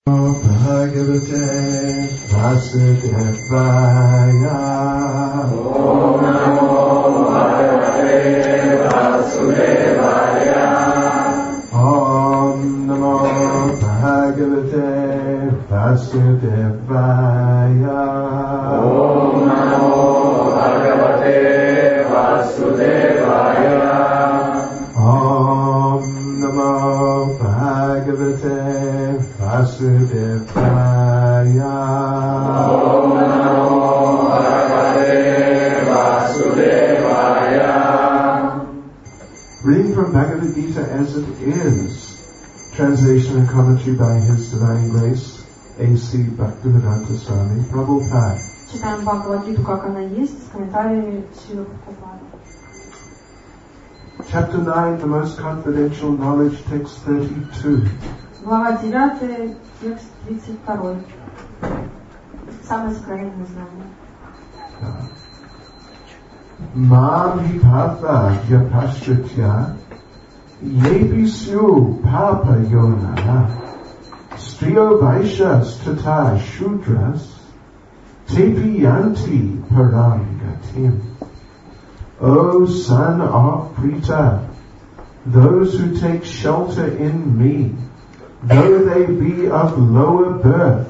Bhagavate Vasudevaya. Om Namo Bhagavate Vasudevaya. Om Namo Bhagavate Vasudevaya. Om Namo Bhagavate Vasudevaya. Om Namo Bhagavate Vasudevaya. Om Namo Bhagavate Vasudevaya. Reading from Bhagavad Gita as it is. Translation and commentary by His Divine Grace, A.C. Bhaktivedanta Swami Prabhupada. Читаем Бхагавад-гиту, как она есть, с комментариями Шрилы Прабхупады. Chapter 9, the most confidential knowledge, text 32. Глава 9, текст 32. Самое сокровенное знание. Mam hipatha yapashritya yepisyu papa yonaya striyo vaishas tata shudras tepiyanti param gatim. O son of Prita, those who take shelter in me, though they be of lower birth,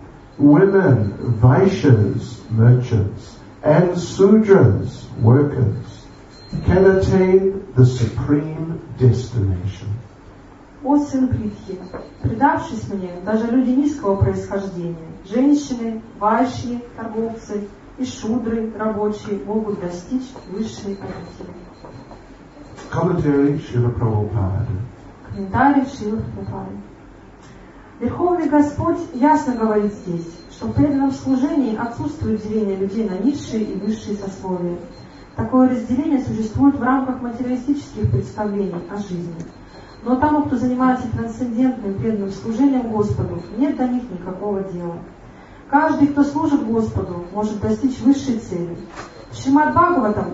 women, Vaishyas, merchants, and Sudras, workers, can attain the supreme destination. О сын Притхи, предавшись мне, даже люди низкого происхождения, женщины, вайшьи, торговцы и шудры, рабочие, могут достичь высшей обители. Commentary Srila Prabhupada. Комментарий Шрилы Прабхупады. Верховный Господь ясно говорит здесь, что в преданном служении отсутствует деление людей на низшие и высшие сословия. Такое разделение существует в рамках материалистических представлений о жизни. Но тому, кто занимается трансцендентным преданным служением Господу, нет до них никакого дела. Каждый, кто служит Господу, может достичь высшей цели. В Шримад Бхагаватам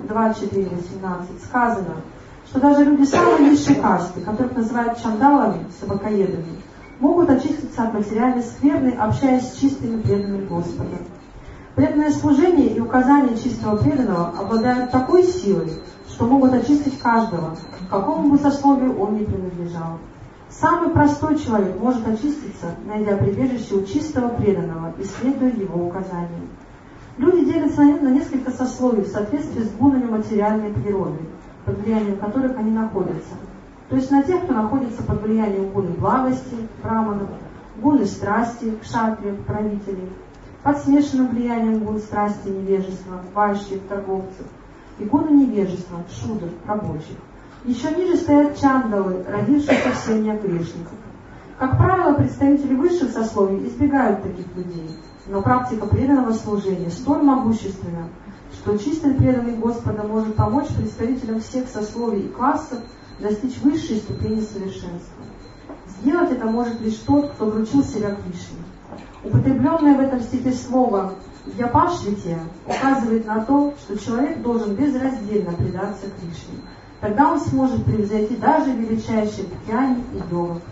2.4.18 сказано, что даже люди самой низшей касты, которых называют чандалами, собакоедами, могут очиститься от материальной скверны, общаясь с чистыми преданными Господа. Преданное служение и указание чистого преданного обладают такой силой, что могут очистить каждого, к какому бы сословию он ни принадлежал. Самый простой человек может очиститься, найдя прибежище у чистого преданного и следуя его указаниям. Люди делятся на несколько сословий в соответствии с гунами материальной природы, под влиянием которых они находятся. То есть на тех, кто находится под влиянием гуны благости, браманов, гуны страсти, кшатриев, правителей, под смешанным влиянием гун страсти и невежества, вайшьих, торговцев, и гуны невежества, шудр, рабочих. Еще ниже стоят чандалы, родившиеся в семьях грешников. Как правило, представители высших сословий избегают таких людей, но практика преданного служения столь могущественна, что чистый преданный Господа может помочь представителям всех сословий и классов достичь высшей ступени совершенства. Сделать это может лишь тот, кто вручил себя Кришне. Употребленное в этом стихе слово «япашритья» указывает на то, что человек должен безраздельно предаться Кришне. Тогда он сможет превзойти даже величайших гьяни и йогов.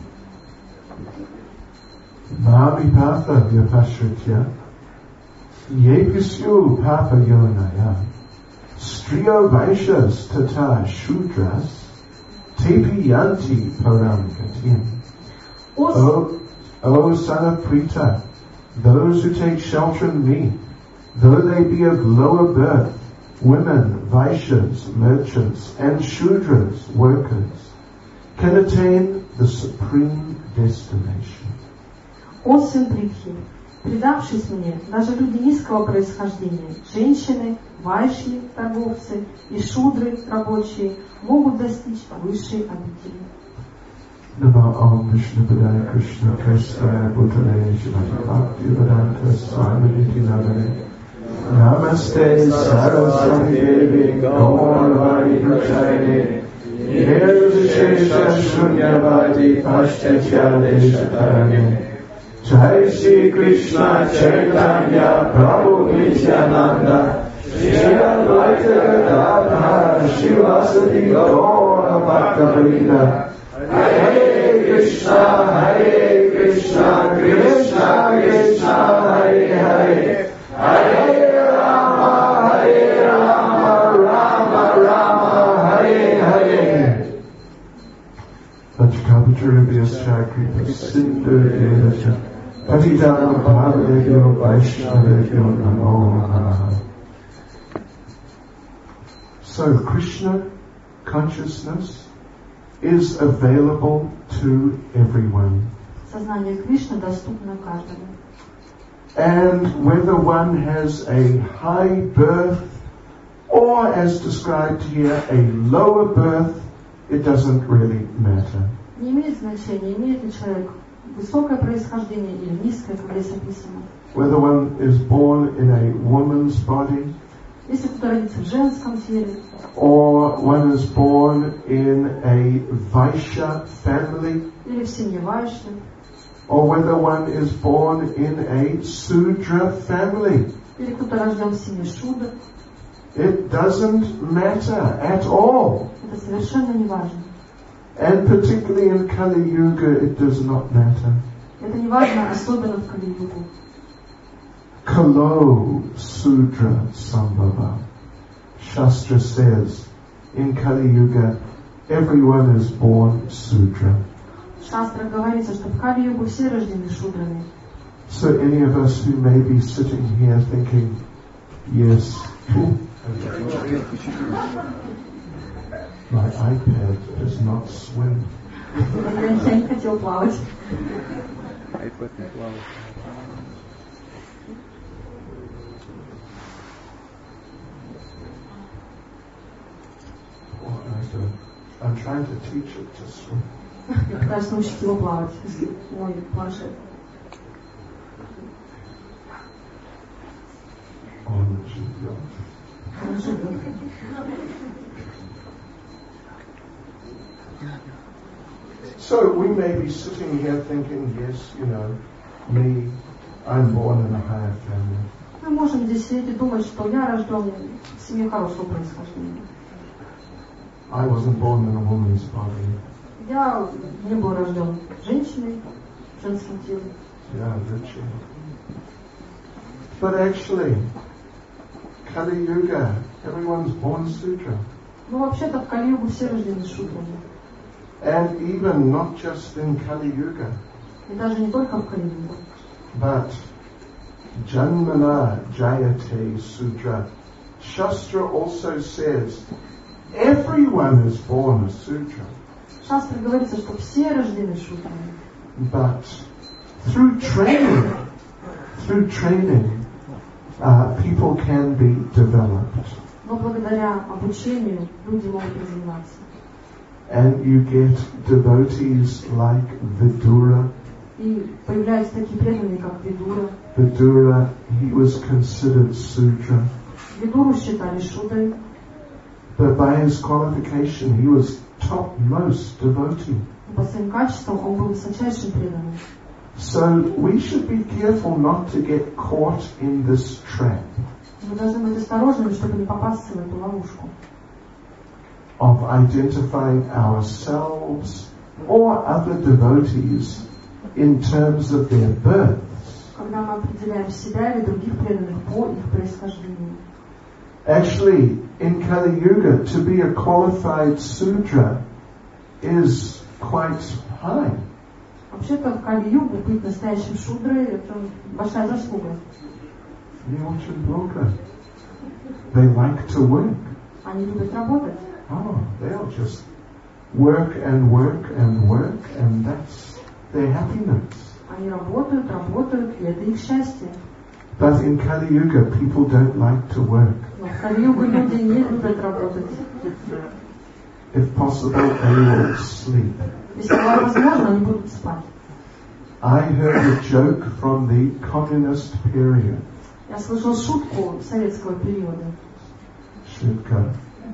Mamipatha vyapashritya yepisyu papa yonaya striyo vaishyas tata shudras tepiyanti param gatim. O son of Prita, those who take shelter in me, though they be of lower birth, women, Vaishyas, merchants, and Shudras, workers, can attain the supreme destination. О сын Притхи, предавшись мне, даже люди низкого происхождения, женщины, вайшьи, торговцы и шудры, рабочие, могут достичь высшей обители. Namo Om Vishnu Padaya Krishna Prestaya Bhutale Shrimati Bhaktivedanta Swami Niti Namane Namaste Saraswati Devi Gauravari Prachayane Nirvishesha Shunyavadi Pashtya Deshatarane Jai Shri Krishna Chaitanya Prabhu Nityananda Shri Advaita Gadadhara Shivasati Gaura Bhakta Hare Krishna, Krishna Shakripa Sindhu Devacha Patitana Bhavadevyo Vaishnavevyo Namo Namaha. So Krishna consciousness is available to everyone. Сознание Кришны доступно каждому. And whether one has a high birth or, as described here, a lower birth, it doesn't really matter. Не имеет значения, имеет ли человек высокое происхождение или низкое, как здесь описано. Whether one is born in a woman's body, Если кто-то родится в женском теле, or one is born in a Vaishya family, или в семье Вайши, or whether one is born in a Sudra family, или кто-то рожден в семье Шудра, it doesn't matter at all. это совершенно не важно. And particularly in Kali Yuga, it does not matter. Это не важно, особенно в Кали-югу. Kalo Sudra Sambhava. Shastra says, in Kali Yuga, everyone is born Sudra. В Шастрах говорится, что в Кали-югу все рождены шудрами. So any of us who may be sitting here thinking, yes, my iPad does not swim. Я не хотел плавать. I'm trying to teach it to swim. Я пытаюсь научить его плавать. Мой планшет. Он живет. Он живет. So we may be sitting here thinking, yes, me, I'm born in a higher family. Мы можем здесь сидеть и думать, что я рожден в семье хорошего происхождения. I wasn't born in a woman's body. Я не был рожден женщиной в женском теле. Yeah, Richie. But actually, Kali Yuga, everyone's born Sudra. Но вообще-то в Кали-югу все рождены шудрами. And even not just in Kali Yuga, И даже не только в Кали-югу. but Janmana Jayate Sudra. Shastra also says, everyone is born a Sudra. В Шастре говорится, что все рождены шудрами. But through training, people can be developed. Но благодаря обучению люди могут развиваться. And you get devotees like Vidura. И появляются такие преданные, как Видура. Vidura, he was considered Sudra. Видуру считали шудрой. But by his qualification, he was topmost devotee. И по своим качествам он был высочайшим преданным. So we should be careful not to get caught in this trap Мы должны быть осторожными, чтобы не попасться в эту ловушку. of identifying ourselves or other devotees in terms of their births. Когда мы определяем себя или других преданных по их происхождению. Actually, in Kali Yuga, to be a qualified Sudra is quite high. Вообще-то в Кали-югу быть настоящим шудрой — это большая заслуга. Не очень плохо. They like to work. Они любят работать. Oh, they'll just work and work and work, and that's their happiness. Они работают, и это их счастье. But in Kali Yuga, people don't like to work. Но в Кали-югу люди не любят работать. If possible, they will sleep. Если возможно, они будут спать. I heard a joke from the communist period. Я слышал шутку советского периода. Shutka.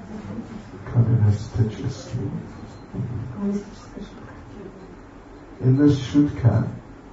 Communistический. Коммунистическая шутка. In this Shutka,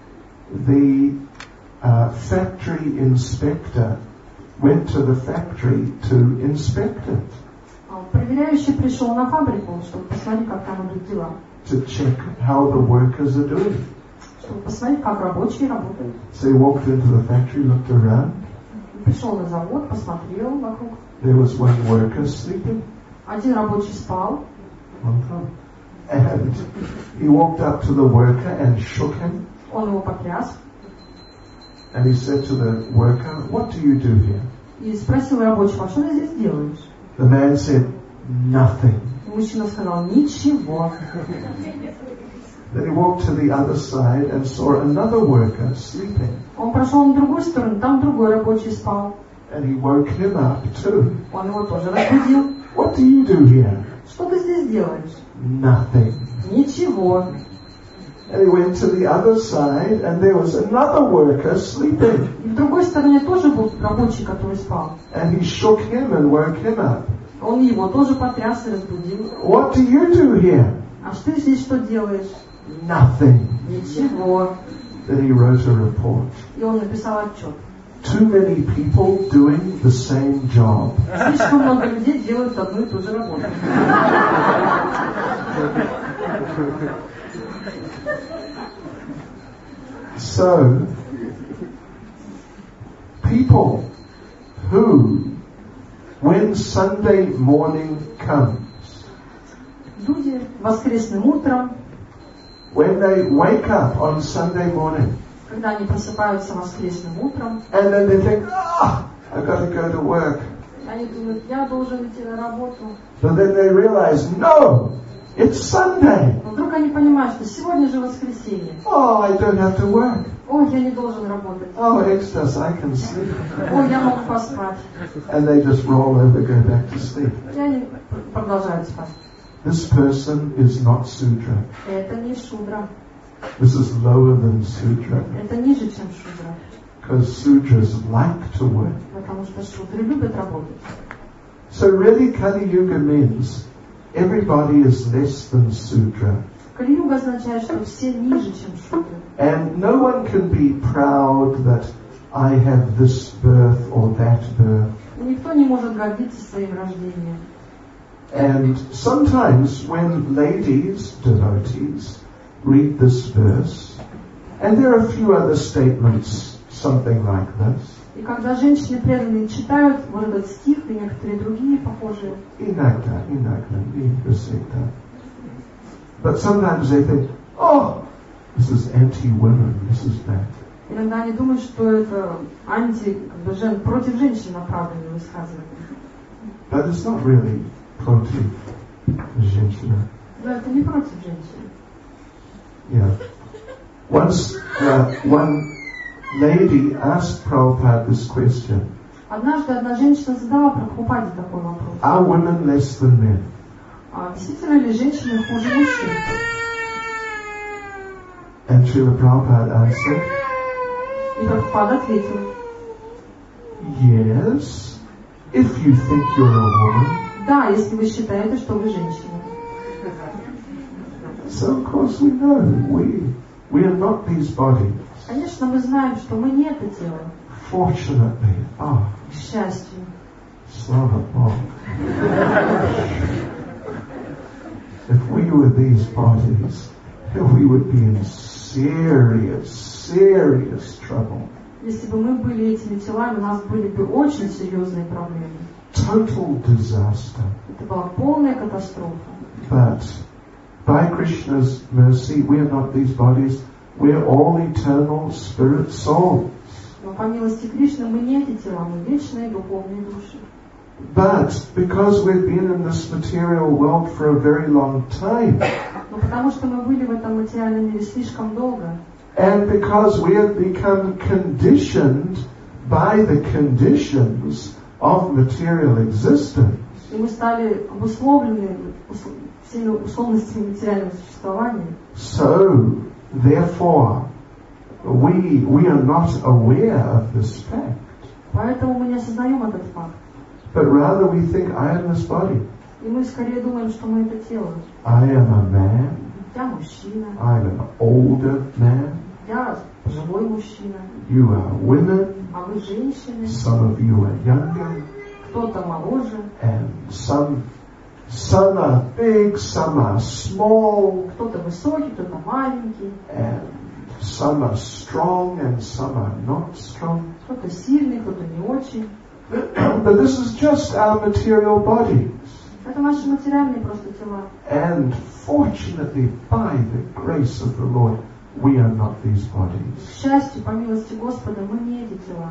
the factory inspector went to the factory to inspect it. Проверяющий пришел на фабрику, чтобы посмотреть, как там идут дела. To check how the workers are doing. Чтобы посмотреть, как рабочие работают. So he walked into the factory, looked around. Пришел на завод, посмотрел вокруг. There was one worker sleeping. Один рабочий спал. And he walked up to the worker and shook him. Он его потряс And he said to the worker, "What do you do here?" и спросил рабочего: а что ты здесь делаешь? The man said, "Nothing." И мужчина сказал: ничего. Then he walked to the other side and saw another worker sleeping. Он прошел на другую сторону, там другой рабочий спал. And he woke him up too. Он его тоже разбудил. "What do you do here?" Что ты здесь делаешь? "Nothing." Ничего. And he went to the other side and there was another worker sleeping. И в другой стороне тоже был рабочий, который спал. And he shook him and woke him up. Он его тоже потряс и разбудил. "What do you do here?" А ты здесь что делаешь? "Nothing." Ничего. Then he wrote a report. И он написал отчет. Too many people doing the same job. Слишком много людей делают одну и ту же работу. So, people who, when Sunday morning comes, Люди воскресным утром, when they wake up on Sunday morning, когда они просыпаются воскресным утром, and then they think, I've got to go to work. они думают: я должен идти на работу. But then they realize, no, it's Sunday. Но вдруг они понимают, что сегодня же воскресенье. Oh, I don't have to work. Ой, я не должен работать. Oh, extras, I can sleep. Ой, я могу поспать. And they just roll over, go back to sleep. И они продолжают спать. This person is not Sudra. Это не шудра. This is lower than Sudra. Это ниже, чем шудра. Because Sudras like to work. Потому что шудры любят работать. So really Kali Yuga means everybody is less than Sudra. Кали-юга означает, что все ниже, чем шудры. And no one can be proud that I have this birth or that birth. И никто не может гордиться своим рождением. And sometimes when ladies, devotees, read this verse, and there are a few other statements, something like this. И когда женщины преданные читают вот этот стих и некоторые другие похожие, Inagda, Visita. But sometimes they think, oh, this is anti-women, this is bad. иногда они думают, что это против женщин направленное высказывание. But it's not really против женщина. Но это не против женщин. Yeah. Once one lady asked Prabhupada this question. Однажды одна женщина задала Прабхупаде такой вопрос. Are women less than men? Действительно ли женщины хуже мужчин? And Srila Prabhupada answered, И Прабхупада ответил: yes, if you think you're a woman. да, если вы считаете, что вы женщина. So of course we know we are not these bodies. Конечно, мы знаем, что мы не это тело. Fortunately, К счастью. Slava Bog. If we were these bodies, we would be in serious trouble. Если бы мы были этими телами, у нас были бы очень серьезные проблемы. Total disaster. Это была полная катастрофа. But by Krishna's mercy, we are not these bodies. We are all eternal spirit souls. Но по милости Кришны мы не эти тела, мы вечные духовные души. But because we've been in this material world for a very long time, Но потому что мы были в этом материальном мире слишком долго, and because we have become conditioned by the conditions of material existence, и мы стали обусловлены всеми условностями материального существования, so therefore we are not aware of this fact. поэтому мы не осознаем этот факт. But rather we think, I am this body. И мы скорее думаем, что мы это тело. I am a man. Я мужчина, I'm an older man. я пожилой мужчина, You are women. а вы женщины, Some of you are younger. кто-то моложе, And some are big, some are small. кто-то высокий, кто-то маленький, And some are strong and some are not strong. кто-то сильный, кто-то не очень. But this is just our material bodies. Это наши материальные просто тела. And fortunately, by the grace of the Lord, we are not these bodies. К счастью, по милости Господа, мы не эти тела.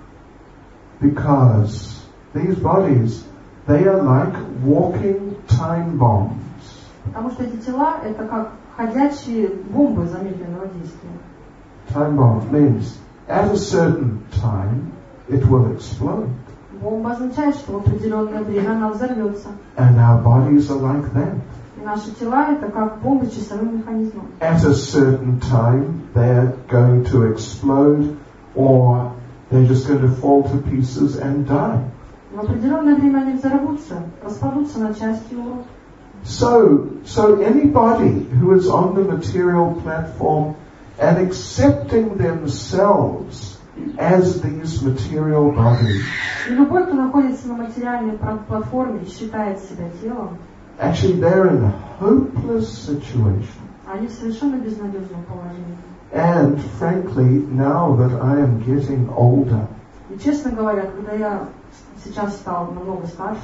Because these bodies, they are like walking time bombs. Потому что эти тела — это как ходячие бомбы замедленного действия. Time bomb means at a certain time it will explode. Бомба означает, что в определенное время она взорвется. And our bodies are like that. И наши тела — это как бомбы с часовым механизмом. At a certain time they're going to explode, or they're just going to fall to pieces and die. В определенное время они взорвутся, распадутся на части и умрут. So anybody who is on the material platform and accepting themselves as these material bodies, И любой, кто находится на материальной платформе и считает себя телом, actually they're in a hopeless situation. они в совершенно безнадежном положении. And frankly, now that I am getting older, И честно говоря, когда я сейчас стал намного старше,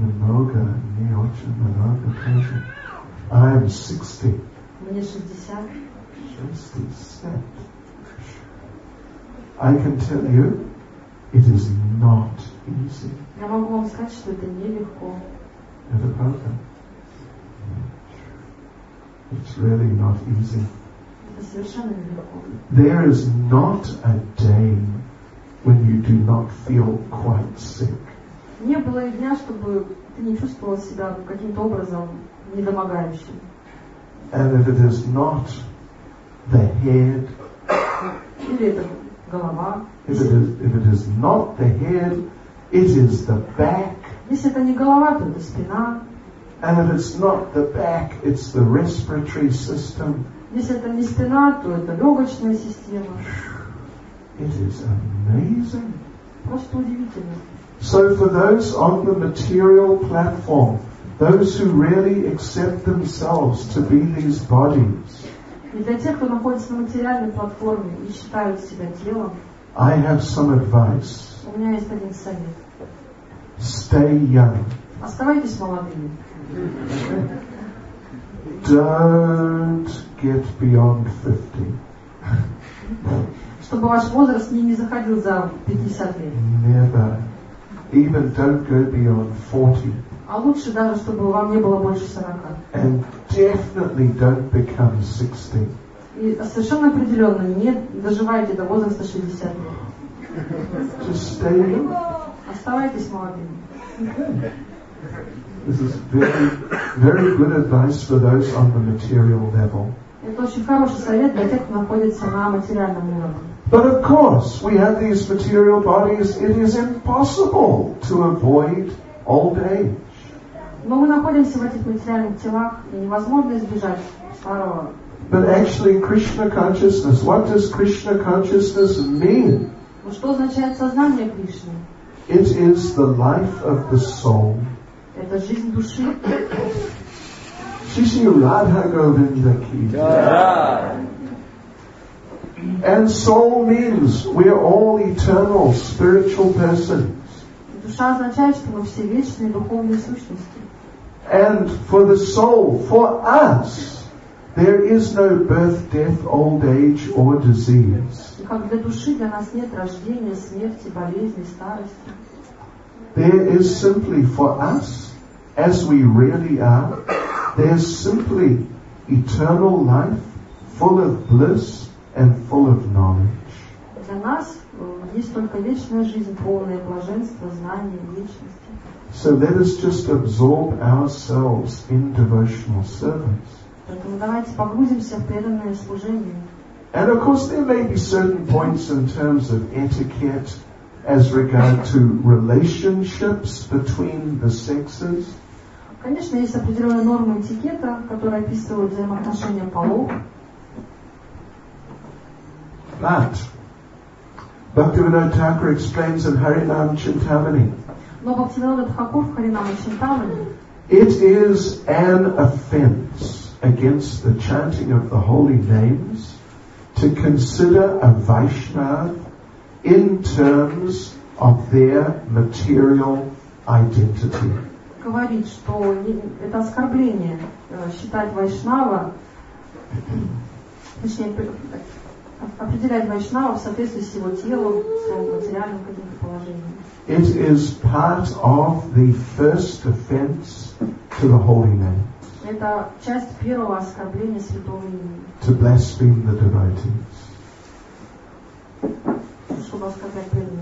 I am 60. мне 60, I can tell you, it is not easy. я могу вам сказать, что это нелегко. It's really not easy. Это совершенно нелегко. There is not a day when you do not feel quite sick. Не было и дня, чтобы ты не чувствовал себя каким-то образом недомогающим. And if it is not the head, Или это голова. if it is not the head, it is the back. Если это не голова, то это спина. And if it's not the back, it's the respiratory system. Если это не спина, то это легочная система. It is amazing. Просто удивительно. So for those on the material platform, those who really accept themselves to be these bodies, И для тех, кто находится на материальной платформе и считают себя телом, I have some advice. у меня есть один совет. Stay young. Оставайтесь молодыми. Don't get beyond 50. Чтобы ваш возраст не заходил за 50 лет. Never. Even don't go beyond 40. А лучше даже, чтобы вам не было больше 40. And definitely don't become 60. И совершенно определенно не доживайте до возраста 60 лет. Just stay young. Оставайтесь молодыми. This is very, very good advice for those on the material level. Это очень хороший совет для тех, кто находится на материальном уровне. But of course, we have these material bodies. It is impossible to avoid old age. Но мы находимся в этих материальных телах, и невозможно избежать старого. But actually, Krishna consciousness, what does Krishna consciousness mean? Но что означает сознание Кришны? It is the life of the soul. Это жизнь души. Shri Radha Govinda ki. And soul means we are all eternal spiritual persons. Душа означает, что мы все вечные духовные сущности. And for the soul, for us, there is no birth, death, old age or disease. И как для души, для нас нет рождения, смерти, болезни, старости. There is simply for us, as we really are, there's simply eternal life, full of bliss and full of knowledge. Для нас есть только вечная жизнь, полное блаженство, знание, вечности. So let us just absorb ourselves in devotional service. Поэтому давайте погрузимся в преданное служение. And of course there may be certain points in terms of etiquette as regard to relationships between the sexes. Конечно, есть определенные нормы этикета, которые описывают взаимоотношения полов. But Bhaktivinoda Thakur explains in Harinam Chintamani, Но Бхактивинода Тхакур в Харинама Чинтамани it is an offense against the chanting of the holy names to consider a Vaishnava in terms of their material identity. говорит, что это оскорбление считать Вайшнава, точнее, определять Вайшнава в соответствии с его телом, с его материальным каким-то положением. It is part of the first offense to the holy name. Это часть первого оскорбления святого имени. To blaspheme the devotees. Чтобы оскорблять преданных.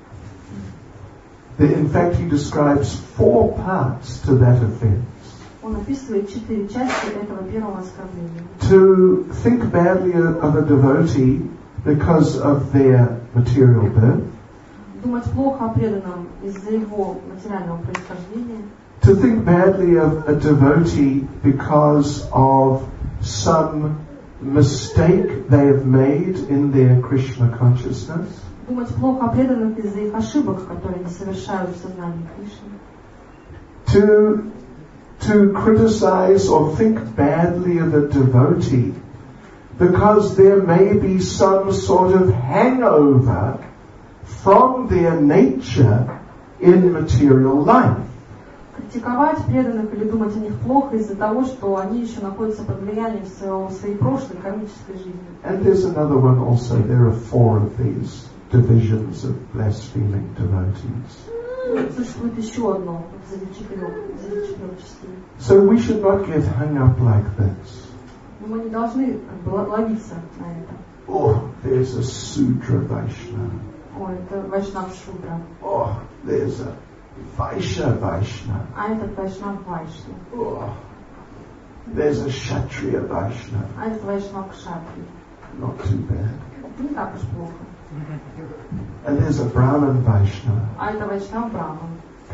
In fact, he describes 4 parts to that offense. Он описывает 4 части этого первого оскорбления. To think badly of a devotee because of their material birth. Думать плохо о преданном из-за его материального происхождения. To think badly of a devotee because of some mistake they have made in their Krishna consciousness. Думать плохо о преданных из-за их ошибок, которые они совершают в сознании Кришны. To criticize or think badly of a devotee because there may be some sort of hangover from their nature in material life. Критиковать преданных или думать о них плохо из-за того, что они еще находятся под влиянием своей прошлой кармической жизни. And there's another one also. There are 4 of these divisions of blaspheming devotees. Существует еще одно среди 4 частей. So we should not get hung up like this. Но мы не должны ловиться на это. Oh, there's a Sudra Vaishnava. Ой, это Вайшнав Шудра. Oh, there's a Vaishya Vaishnava. А этот Вайшнав Вайшнав. Oh, there's a Kshatriya Vaishnava. А этот Вайшнав Кшатри. Not too bad. Это не так уж плохо. And there's a Brahman Vaishnava. А это Вайшнав Браман.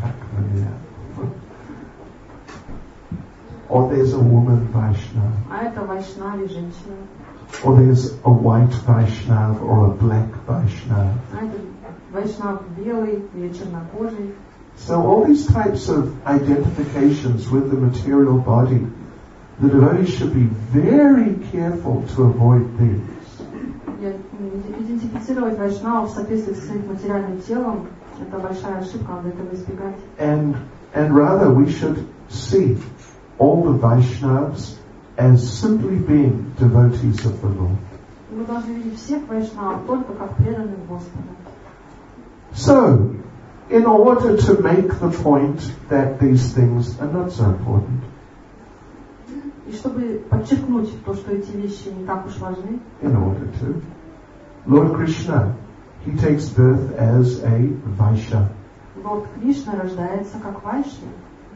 Or there's a woman Vaishnava. А это Вайшнави женщина. Or there's a white Vaishnava or a black Vaishnava. А это Вайшнав белый или чернокожий. So all these types of identifications with the material body, the devotee should be very careful to avoid these. Идентифицировать Вайшнавов в соответствии с их материальным телом — это большая ошибка, надо этого избегать. And rather we should see all the Vaishnavas as simply being devotees of the Lord. Мы должны видеть всех Вайшнавов только как преданных Господа. So, in order to make the point that these things are not so important, И чтобы подчеркнуть то, что эти вещи не так уж важны, in order to, Lord Krishna, he takes birth as a Vaishya. Лорд Кришна рождается как Вайшья.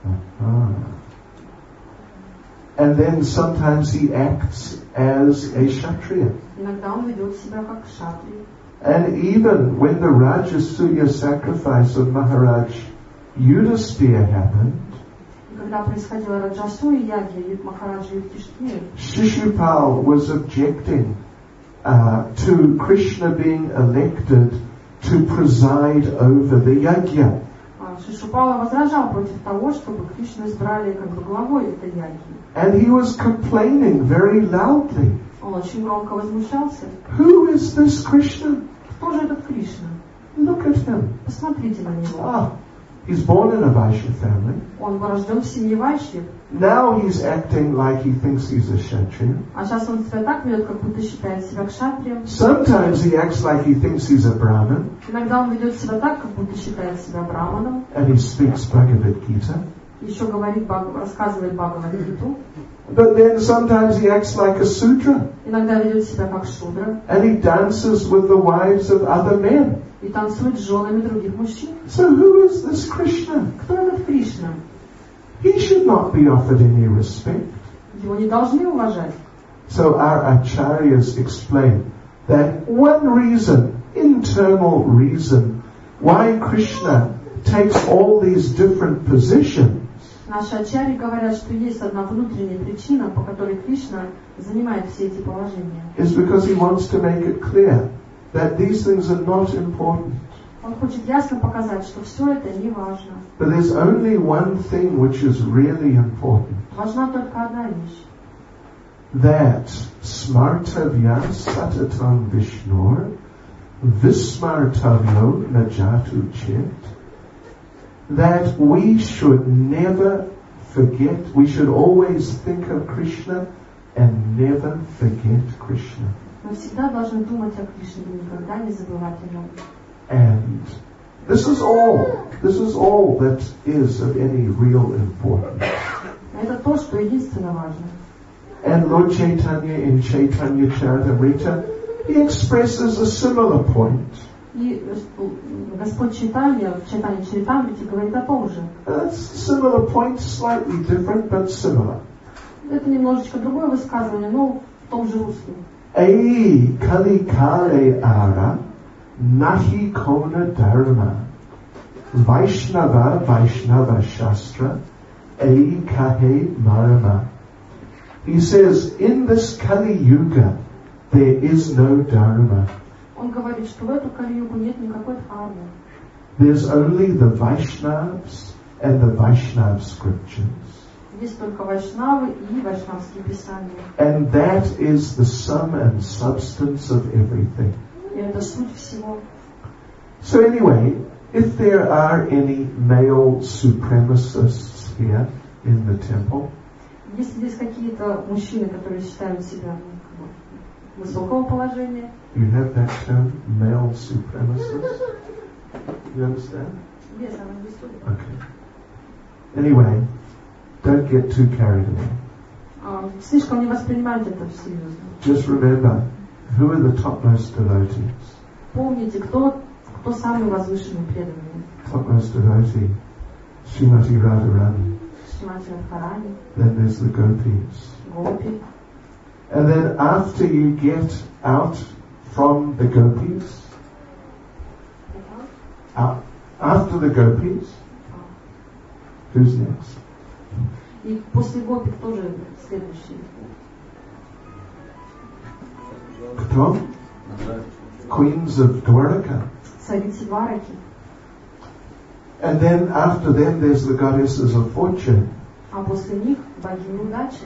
And then sometimes he acts as a Kshatriya. Иногда он ведет себя как Кшатри. And even when the Rajasuya sacrifice of Maharaj Yudhisthira happened, И когда происходила Раджасуя Ягья Махараджа Юдхиштхира, Shishupal was objecting to Krishna being elected to preside over the yajna. Шишупала возражал против того, чтобы Кришну избрали как бы главой этой ягьи. And he was complaining very loudly. Он очень громко возмущался. Who is this Krishna? Кто же этот Кришна? Look at him. Посмотрите на него. He's born in a Vaishya family. Он рожден в семье Вайшьев. Now he's acting like he thinks he's a Kshatriya. А сейчас он себя так ведет, как будто считает себя кшатрием. Sometimes he acts like he thinks he's a Brahmin. Иногда он ведет себя так, как будто считает себя браманом. And he speaks Bhagavad Gita. Еще говорит, рассказывает Бхагавад-гиту. But then sometimes he acts like a Sudra. Иногда ведет себя как шудра. And he dances with the wives of other men. И танцует с женами других мужчин. So who is this Krishna? Кто этот Кришна? He should not be offered any respect. Его не должны уважать. So our acharyas explain that one reason, internal reason, why Krishna takes all these different positions Наши ачарьи говорят, что есть одна внутренняя причина, по которой Кришна занимает все эти положения. is because he wants to make it clear that these things are not important. Он хочет ясно показать, что все это не важно. But there's only one thing which is really important. Важна только одна вещь. That smartavya satatam vishnur vismartavyo najatu chit. that we should never forget, we should always think of Krishna and never forget Krishna. Мы всегда должны думать о Кришне и никогда не забывать о нем. And this is all that is of any real importance. Это то, что единственно важно. And Lord Chaitanya in Chaitanya Charitamrita, he expresses a similar point. И Господь Чайтанья в Чайтанья Чаритамрите говорит о том же. Similar point, slightly different, but similar. Это немножечко другое высказывание, но в том же русле. Ei kali kale ara nahi kona dharma Vaishnava Shastra ei kahe marama. He says, in this Kali Yuga, there is no dharma. Он говорит, что в эту Кали-югу нет никакой дхармы. There's only the Vaishnavas and the Vaishnav scriptures. Есть только вайшнавы и вайшнавские писания. And that is the sum and substance of everything. И это суть всего. So anyway, if there are any male supremacists here in the temple, если здесь какие-то мужчины, которые считают себя высокого положения, you have that term, male supremacist? You understand? Yes, I understood. Okay. Anyway, don't get too carried away. Слишком не воспринимайте это всерьез. Just remember, who are the topmost devotees? Помните, кто самый возвышенный преданный? Topmost devotee, Srimati Radharani. Шримати Радхарани. Then there's the gopis. Гопи. And then after you get out from the gopis, after the gopis, who's next? И после гопи кто же следующий? Кто? Queens of Dwaraka. Царицы Двараки. And then after them there's the goddesses of fortune. А после них богини удачи.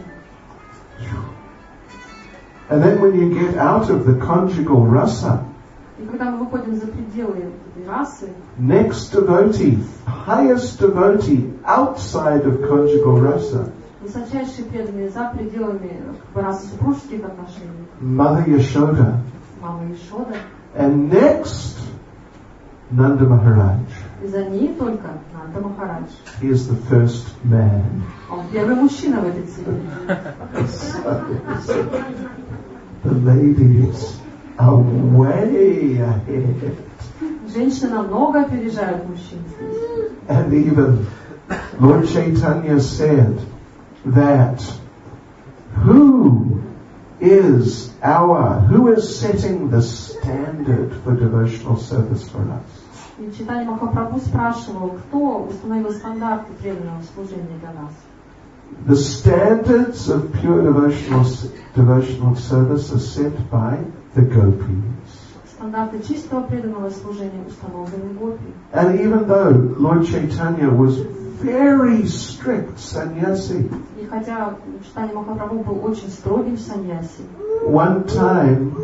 And then when you get out of the conjugal rasa, И когда мы выходим за пределы этой расы, next devotee, highest devotee outside of conjugal rasa, высочайшие преданные за пределами расы супружеских отношений, Mother Yashoda, мама Ишода, and next Nanda Maharaj. и за ней только Нанда Махарадж. He is the first man. Он первый мужчина в этой цепи. The ladies are way ahead. Женщины намного опережают мужчин здесь. And even Lord Chaitanya said that who is setting the standard for devotional service for us? И Чайтанья Махапрабху спрашивал, кто установил стандарты преданного служения для нас. The standards of pure devotional service are set by the gopis. Стандарты чистого преданного служения установлены гопи. And even though Lord Chaitanya was very strict sannyasi, И хотя Чайтанья Махапрабху был очень строгим саньяси, one time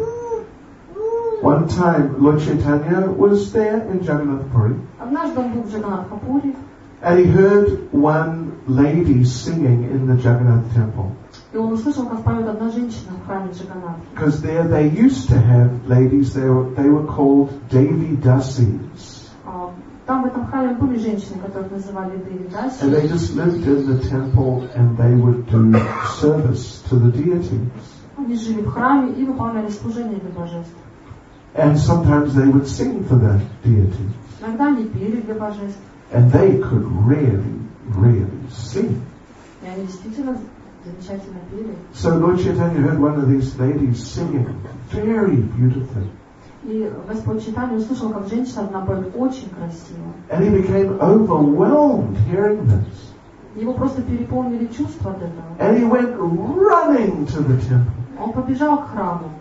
Lord Chaitanya was there in Jagannath Puri, однажды он был в Джаганнатхапуре, and he heard one lady singing in the Jagannath temple. и он услышал, как поет одна женщина в храме Джаганнатха. Because there they used to have ladies, they were called Devi Dasis. Там в этом храме были женщины, которых называли Деви Даси. And they just lived in the temple and they would do service to the deities. Они жили в храме и выполняли служение для божеств. And sometimes they would sing for the deities. Иногда они пели для божеств. And they could really, really sing. И они действительно замечательно пели. So Lord Chaitanya heard one of these ladies singing very beautifully. И Господь Чайтанья услышал, как женщина одна поет очень красиво. And he became overwhelmed hearing this. Его просто переполнили чувства от этого. And he went running to the temple. Он побежал к храму.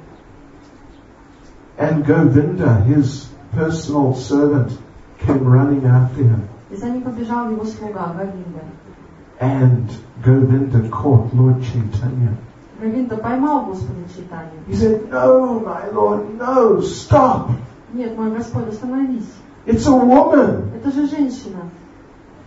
And Govinda, his personal servant, came running after him. И за ним побежал его слуга Говинда. And Govinda caught Lord Chaitanya. Говинда поймал Господа Чайтанью. He said, "No, my Lord, no, stop. Нет, мой Господь, остановись. It's a woman." Это же женщина.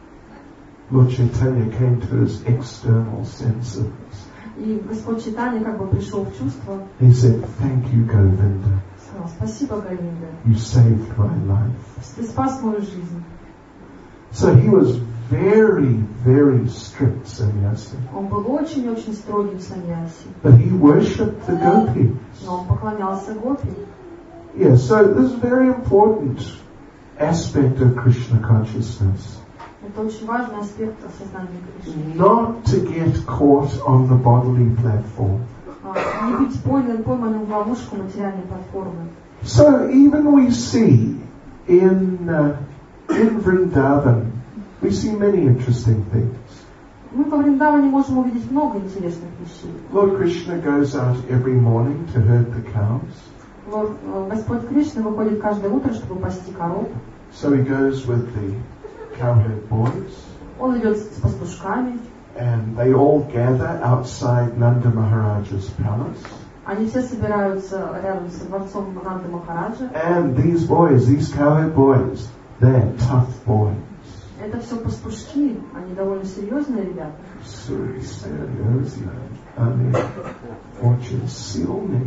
Lord Chaitanya came to his external senses. И Господь Чайтанья как бы пришел в чувство. He said, "Thank you, Govinda. Сказал: спасибо, Говинда. You saved my life." Ты спас мою жизнь. So he was very, very strict sannyasi. Он был очень-очень строгим саньяси. But he worshipped the gopis. Но он поклонялся гопи. Yeah, so this is a very important aspect of Krishna consciousness. Это очень важный аспект осознания Кришны. Not to get caught on the bodily platform. Не быть пойманным в ловушку материальной платформы. So even we see in Vrindavan, we see many interesting things. Мы во Вриндаване можем увидеть много интересных вещей. Lord Krishna goes out every morning to herd the cows. Господь Кришна выходит каждое утро, чтобы пасти коров. So he goes with the cowherd boys. Он идет с пастушками. And they all gather outside Nanda Maharaja's palace. Они все собираются рядом с дворцом Нанды Махараджа. And these boys, these cowherd boys, they're tough boys. Это все пастушки, они довольно серьезные ребята. Серьезно. Они очень сильные.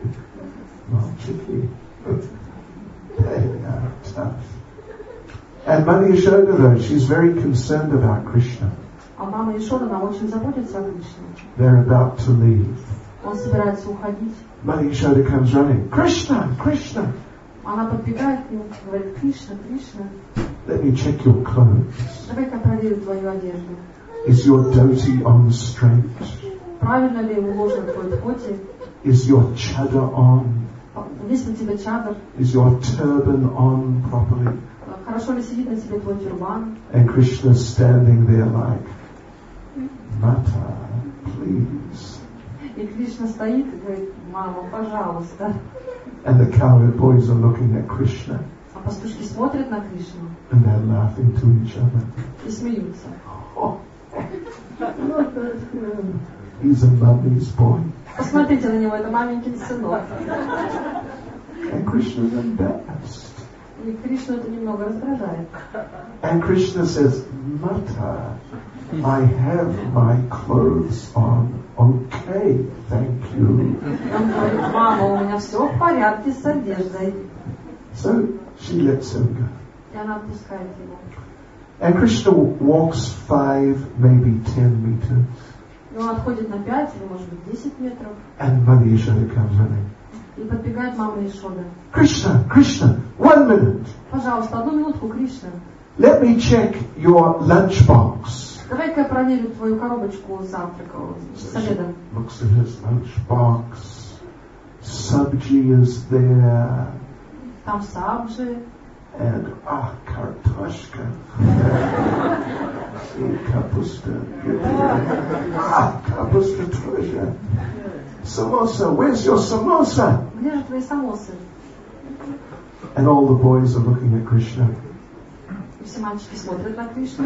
Мальчики. They are tough. And Mother Yashoda, though, she's very concerned about Krishna. А мама Ешода, она очень заботится о Кришне. They're about to leave. Он собирается уходить. Mother Yashoda comes running. Krishna, Krishna. Она подбегает к нему и говорит: Кришна, Кришна, Let me check your clothes. давай-ка проверю твою одежду. Is your dhoti on straight? Правильно ли уложен твой dhoti? Is your chadar on? Есть на тебе чадр? Is your turban on properly? Хорошо ли сидит на тебе твой тюрбан? And Krishna's standing there like, Mata, please. И Кришна стоит и говорит: мама, пожалуйста. And the cowherd boys are looking at Krishna. А пастушки смотрят на Кришну And they're laughing to each other. и смеются. Oh, he's a mummy's boy. Посмотрите на него, это маменькин сынок. And Krishna's embarrassed. И Кришну это немного раздражает. And Krishna says, Mata, I have my clothes on. Okay, thank you. Он говорит: мама, у меня все в порядке с одеждой. So she lets him go. И она отпускает его. And Krishna walks 5, maybe 10 meters. И он отходит на 5 или, может быть, 10 метров. And Mother Yashoda comes running. И подбегает мама Ешода. Krishna, Krishna, 1 minute. Пожалуйста, одну минутку, Кришна. Let me check your lunchbox. Давай-ка я проверю твою коробочку завтрака с обедом. Looks at his lunchbox. Sabji is there. Там сабжи. And kartoshka. Kapusta. Kapusta тоже. Samosa, where's your samosa? Где же твои самосы? And all the boys are looking at Krishna. И все мальчики смотрят на Кришну.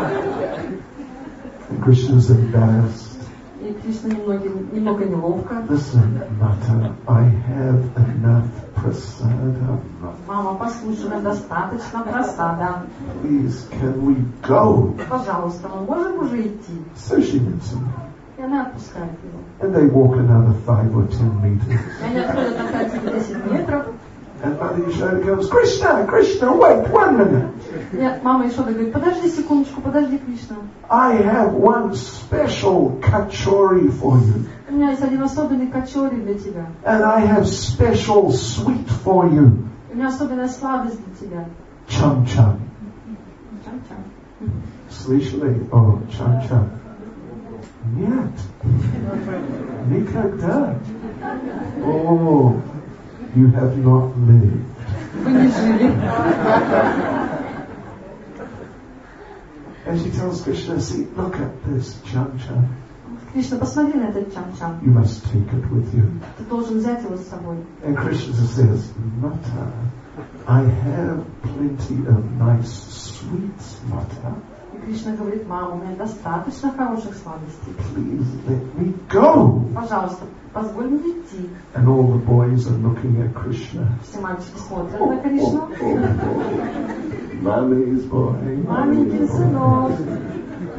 And Krishna's embarrassed. И Кришна немного неловко. Listen, Mata, I have enough prasada. Мама, послушай, нам достаточно просада. Please, can we go? Пожалуйста, мы можем уже идти? So she lets him. И она отпускает его. And they walk another 5 or 10 meters. И они отходят на 5 или 10 метров. And Mother Yashoda goes, Krishna, Krishna, wait 1 minute. Нет, мама Ешода говорит: подожди секундочку, подожди, Кришна. I have one special kachori for you. У меня есть один особенный качори для тебя. And I have special sweet for you. У меня особенная сладость для тебя. Cham-cham. Чам-чам. Слышали? Oh, cham-cham. Нет. Никогда. Oh, you have not lived. Вы не жили. And she tells Krishna, see, look at this cham-cham. Кришна, посмотри на этот чам-чам. You must take it with you. Ты должен взять его с собой. And Krishna says, Mata, I have plenty of nice sweets, Mata. И Кришна говорит: мама, у меня достаточно хороших сладостей. Please let me go. Пожалуйста, позволь мне идти. And all the boys are looking at Krishna. Все мальчики смотрят на Кришну. Mommy's boy. Маменькин сынок.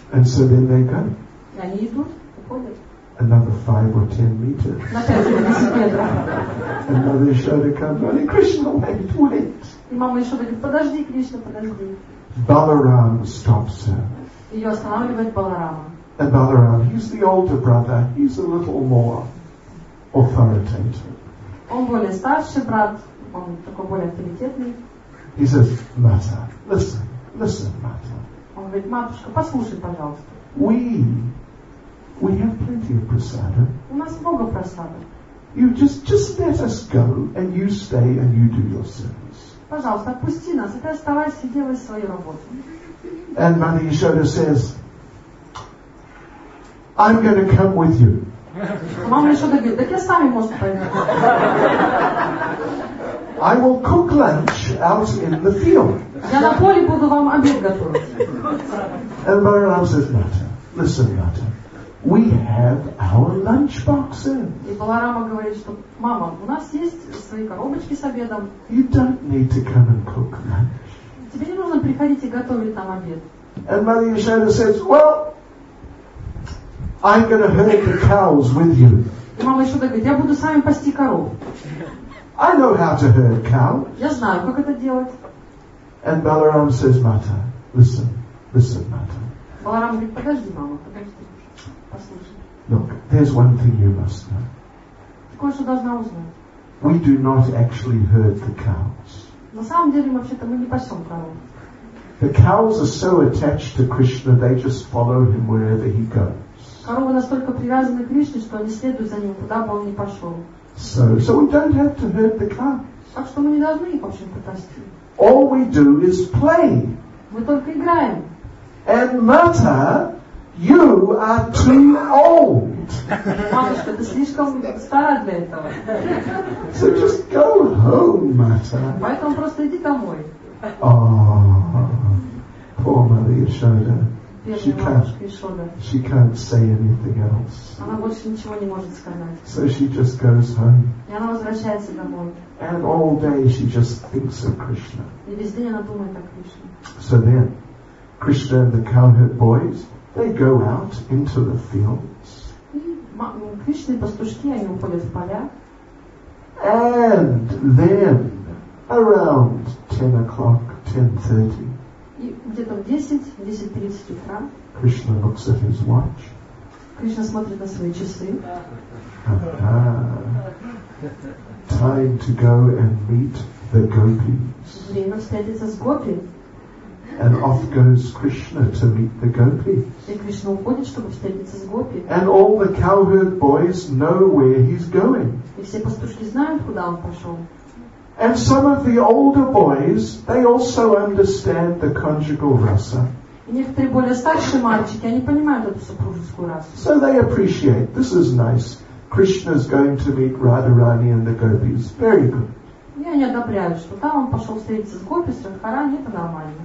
And so then they go. И они идут, уходят. Another 5 or 10 meters. На 5-10 метров. And Mother Yashoda comes running, Krishna, wait. И мама Ишода говорит, подожди, Кришна, подожди. Balaram stops her. Ее останавливает Баларама. And Balaram, he's the older brother, he's a little more authoritative. Он более старший брат, он такой более авторитетный. He says, Mata, listen, Mata. Он говорит, матушка, послушай, пожалуйста. We have plenty of prasada. У нас много просадок. You just let us go, and you stay and you do your service. Пожалуйста, отпусти нас, и ты оставайся и делай свою работу. And Mother Yashoda says, I'm going to come with you. Мама Ишода говорит, так я с вами, может, пойду. I will cook lunch out in the field. Я на поле буду вам обед готовить. And Balaram says, Mata, listen, Mata, we have our lunch boxes. И Баларама говорит, что мама, у нас есть свои коробочки с обедом. You don't need to come and cook lunch. Тебе не нужно приходить и готовить там обед. And Mother Yashoda says, well, I'm going to herd the cows with you. И мама Ишода говорит, я буду с вами пасти коров. I know how to herd cows. Я знаю, как это делать. And Balaram says, Mata, listen, Mata. Баларам говорит, подожди, мама, подожди. Послушай. Look, there's one thing you must know. Ты кое-что должна узнать. We do not actually herd the cows. На самом деле, вообще-то, мы не пасем коров. The cows are so attached to Krishna, they just follow him wherever he goes. Коровы настолько привязаны к Кришне, что они следуют за ним, куда бы он ни пошел. So we don't have to herd the cows. Так что мы не должны их, в общем-то, пасти. All we do is play. Мы только играем. And Mata, you are too old. Матушка, ты слишком стара для этого. So just go home, Mata. Поэтому просто иди домой. Oh, poor Mother Yashoda. Бедная матушка Ишода. She can't say anything else. Она больше ничего не может сказать. So she just goes home. И она возвращается домой. And all day she just thinks of Krishna. И весь день она думает о Кришне. So then, Krishna and the cowherd boys, they go out into the fields. И Кришна и пастушки, они уходят в поля. And then, around 10 o'clock, 10:30, И где-то в 10:30 утра Krishna looks at his watch. Кришна смотрит на свои часы. Time to go and meet the gopis. Время встретиться с Гопи. And off goes Krishna to meet the gopis. И Кришна уходит, чтобы встретиться с Гопи. And all the cowherd boys know where he's going. И все пастушки знают, куда он пошел. And some of the older boys, they also understand the conjugal rasa. И некоторые более старшие мальчики, они понимают эту супружескую расу. So they appreciate, this is nice. Krishna's going to meet Radharani and the gopis. Very good. И они одобряют, что там он пошел встретиться с Гопи, с Радхарани, это нормально.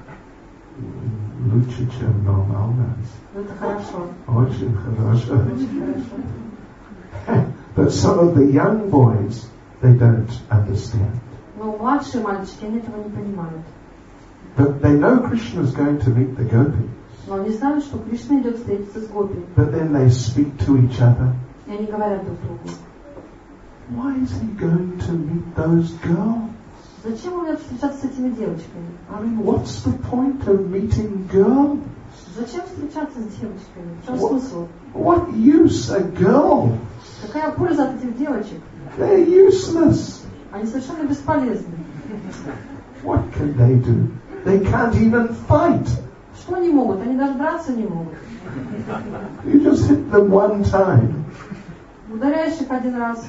Лучше, чем нормально. Это хорошо. Очень хорошо. Очень хорошо. But some of the young boys, they don't understand. Но младшие мальчики, они этого не понимают. But they know Krishna is going to meet the gopis. Но они знают, что Кришна идет встретиться с Гопи. But then they speak to each other. И они говорят друг другу. Why is he going to meet those girls? Зачем он идет встречаться с этими девочками? I mean, what's the point of meeting girls? Зачем встречаться с девочками? В чем смысл? What use are girls? Какая польза от этих девочек? They're useless. Они совершенно бесполезны. What can they do? They can't even fight. Что они могут? Они даже драться не могут. You just hit them one time. Ударяешь их один раз.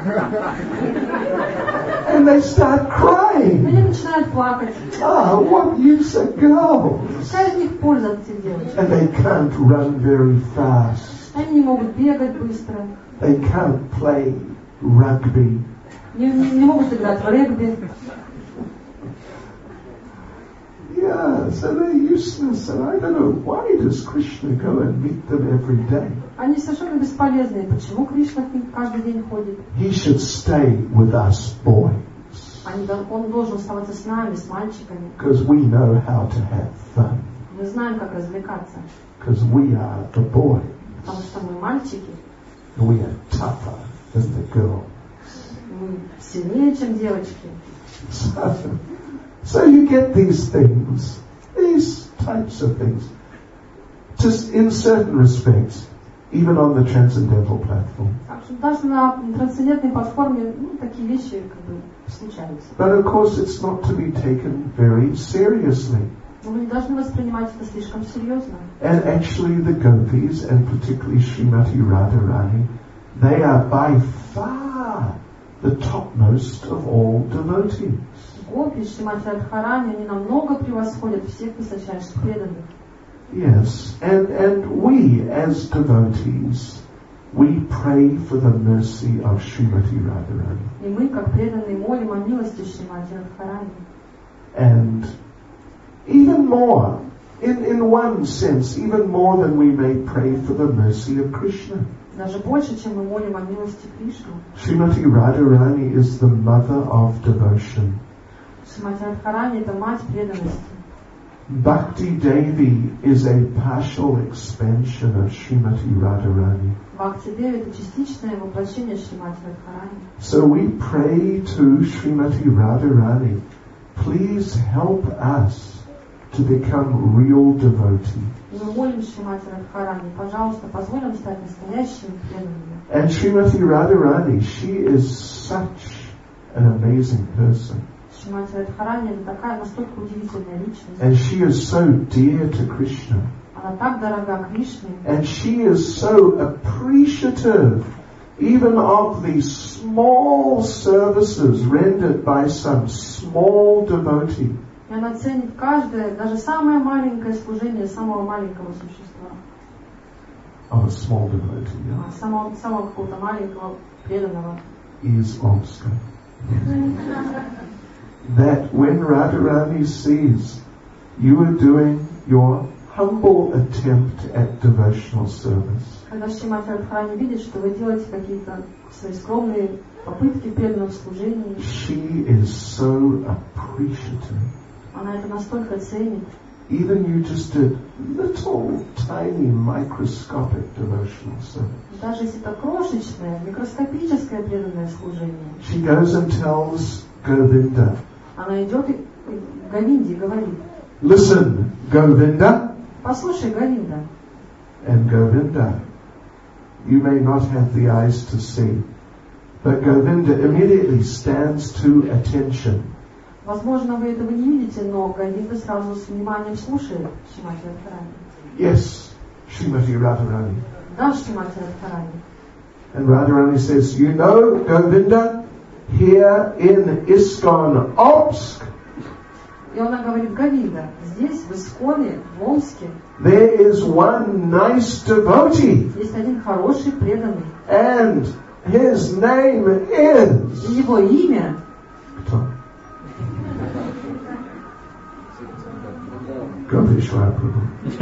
And they start crying. Они начинают плакать. What use are girls? Какая из них польза от этих девочек? And they can't run very fast. Они не могут бегать быстро. They can't play rugby. Не могут играть в регби. Yeah, so they're useless. And I don't know, why does Krishna go and meet them every day? Они совершенно бесполезные. Почему Кришна к ним каждый день ходит? He should stay with us boys. Он должен оставаться с нами, с мальчиками. Because we know how to have fun. Мы знаем, как развлекаться. Because we are the boy. Потому что мы мальчики. We are tougher than the girl. Мы сильнее, чем девочки. So you get these things, these types of things, just in certain respects, even on the transcendental platform. Так что даже на трансцендентной платформе такие вещи как бы случаются. But of course it's not to be taken very seriously. Но мы не должны воспринимать это слишком серьезно. And actually the gopis, and particularly Srimati Radharani, they are by far the topmost of all devotees. Гопи, Шримати Радхарани, они намного превосходят всех высочайших преданных. Yes, and we as devotees, we pray for the mercy of Srimati Radharani. И мы, как преданные, молим о милости Шримати Радхарани. And even more, in one sense, even more than we may pray for the mercy of Krishna. Даже больше, чем мы молим о милости Кришны. Srimati Radharani is the mother of devotion. Шримати Радхарани — это мать преданности. Bhakti Devi is a partial expansion of Srimati Radharani. Бхакти Деви — это частичное воплощение Шримати Радхарани. So we pray to Srimati Radharani, please help us to become real devotees. Мы молим Шримати Радхарани, пожалуйста, позволь нам стать настоящими преданными. And Srimati Radharani, she is such an amazing person. Шримати Радхарани — это такая настолько удивительная личность. And she is so dear to Krishna. Она так дорога Кришне. And she is so appreciative even of the small services rendered by some small devotee. И она ценит каждое, даже самое маленькое служение самого маленького существа. Of a small devotee, yeah? Самого какого-то маленького преданного. Is Omska. That when Radharani sees you are doing your humble attempt at devotional service, Когда Шримати Радхарани видит, что вы делаете какие-то свои скромные попытки в преданном служении, she is so appreciative. она это настолько ценит. Even you just did little tiny microscopic devotional service. Даже если это крошечное, микроскопическое преданное служение, She goes and tells Govinda, она идет и Говинде говорит: listen, Govinda. послушай, Говинда. And Govinda, you may not have the eyes to see, but Govinda immediately stands to attention. Возможно, вы этого не видите, но Говинда сразу с вниманием слушает Шримати Радхарани. Yes, Srimati Radharani. Да, Шримати Радхарани. And Radharani says, you know, Govinda, here in ISKCON Omsk, И она говорит: Говинда, здесь, в Исконе, в Омске, there is one nice devotee, есть один хороший преданный. and his name is... И его имя Gopeshwar Prabhu.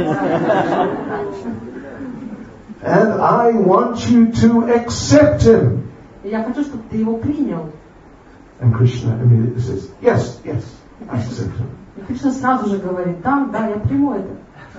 And I want you to accept him. И я хочу, чтобы ты его принял. And Krishna immediately says, yes, yes, I accept him. И Кришна сразу же говорит: да, да, я приму это.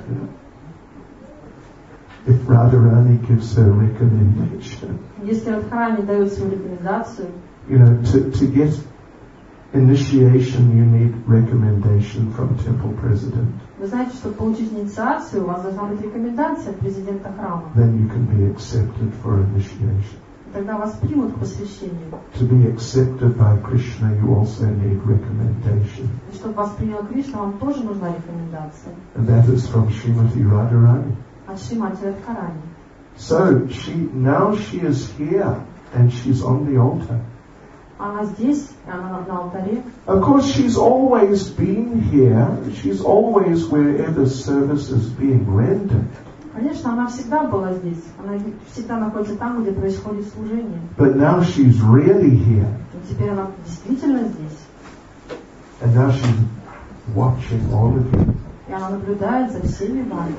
If Radharani gives her recommendation, Если Радхарани дает свою рекомендацию, you know, to get initiation, you need recommendation from temple president. вы знаете, чтобы получить инициацию, у вас должна быть рекомендация от президента храма. Then you can be accepted for initiation. И тогда вас примут к посвящению. To be accepted by Krishna, you also need recommendation. И чтобы вас принял Кришна, вам тоже нужна рекомендация And that is from Srimati Radharani. от Шримати Радхарани. So now she is here and she's on the altar. Она здесь, и она на алтаре. Of course, she's always been here. She's always wherever service is being rendered. Конечно, она всегда была здесь. Она всегда находится там, где происходит служение. But now she's really here. И теперь она действительно здесь. And now she's watching all of you. И она наблюдает за всеми вами.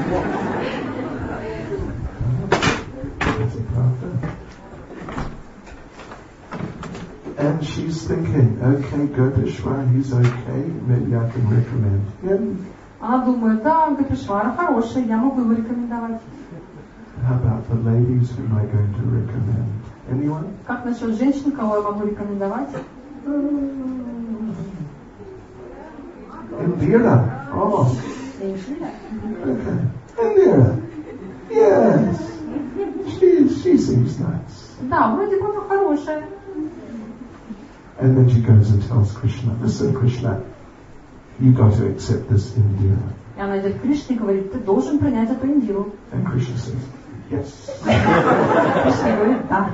And she's thinking, okay, Gopeshwar, he's okay. Maybe I can recommend him. Она думает, да, Гапишвара хороший, я могу его рекомендовать. How about the ladies whom I'm going to recommend? Anyone? Как насчет женщин, кого я могу рекомендовать? Indira. Oh, Indira. okay. Indira. Yes. She seems nice. Да, вроде бы она хорошая. And then she goes and tells Krishna, listen Krishna, you got to accept this Indira. И она идет к Кришне и говорит, ты должен принять эту Индиру. And Krishna says, yes. Кришна говорит, да.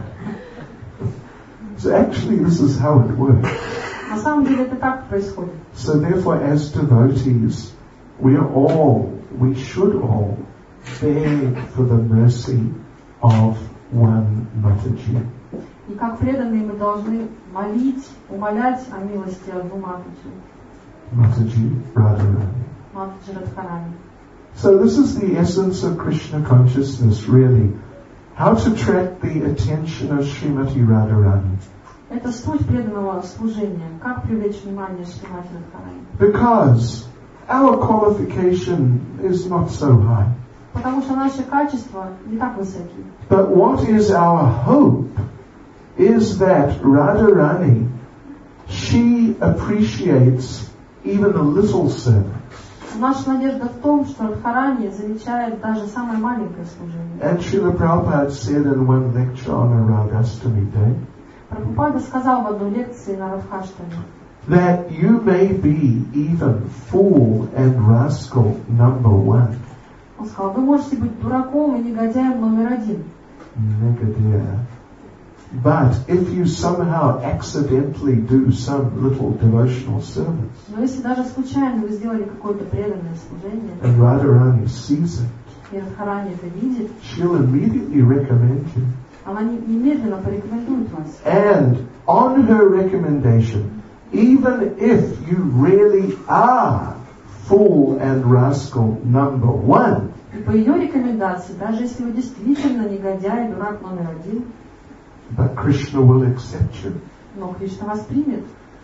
So actually this is how it works. На самом деле это так происходит. So therefore as devotees, we should all beg for the mercy of one Mataji. И как преданные мы должны молить, умолять о милости одну Матаджи. Mataji Radharani. Матаджи Радхарани. So this is the essence of Krishna consciousness, really. How to attract the attention of Srimati Radharani. Это суть преданного служения. Как привлечь внимание Шримати Радхарани? Because our qualification is not so high. Потому что наши качества не так высоки. But what is our hope is that Radharani, she appreciates even a little service. Наша надежда в том, что Радхарани замечает даже самое маленькое служение. And Srila Prabhupada said in one lecture on a Radhastami day, Прабхупада сказал в одной лекции на Радхаштаме, that you may be even fool and rascal number one. он сказал, вы можете быть дураком и негодяем номер один. Negadeya. But if you somehow accidentally do some little devotional service, Но если даже случайно вы сделали какое-то преданное служение, and Radharani sees it, и Радхарани это видит, she'll immediately recommend you. она немедленно порекомендует вас. And on her recommendation, even if you really are fool and rascal number one, И по ее рекомендации, даже если вы действительно негодяй, дурак номер один, but Krishna will accept you. но Кришна вас примет.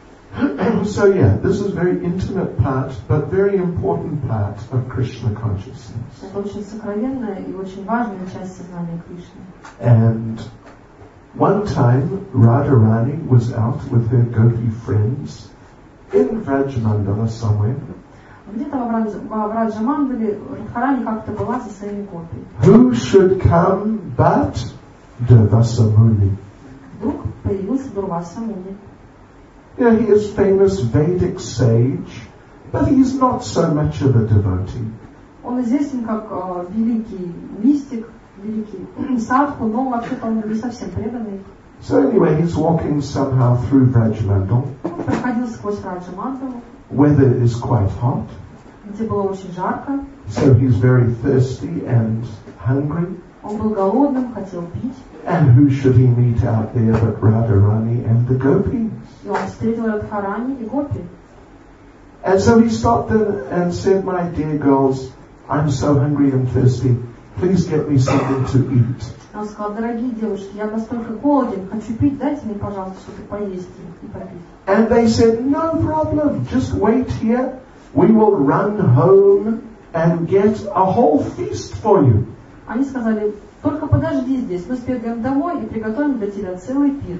So yeah, this is very intimate part, but very important part of Krishna consciousness. Это очень сокровенная и очень важная часть сознания Кришны. And one time, Radharani was out with her gopi friends in Vrajmandala somewhere. Где-то во Враджамандале Радхарани как-то была со своими гопи. Who should come but Durvasa Muni? Вдруг появился Дурваса Муни. Yeah, he is famous Vedic sage, but he's not so much of a devotee. Он известен как великий мистик, великий садху, но вообще-то он не совсем преданный. So anyway, he's walking somehow through Vrajmandal. Он проходил сквозь Враджамандалу, Weather is quite hot, где было очень жарко. so he's very thirsty and hungry. Он был голодным, хотел пить. And who should he meet out there but Radharani and the gopis? И он встретил Радхарани и гопи. And so he stopped and said, my dear girls, I'm so hungry and thirsty. Please get me something to eat. Он сказал, дорогие девушки, я настолько голоден, хочу пить, дайте мне, пожалуйста, что-то поесть и попить. And they said, no problem, just wait here. We will run home and get a whole feast for you. Они сказали, только подожди здесь, мы сбегаем домой и приготовим для тебя целый пир.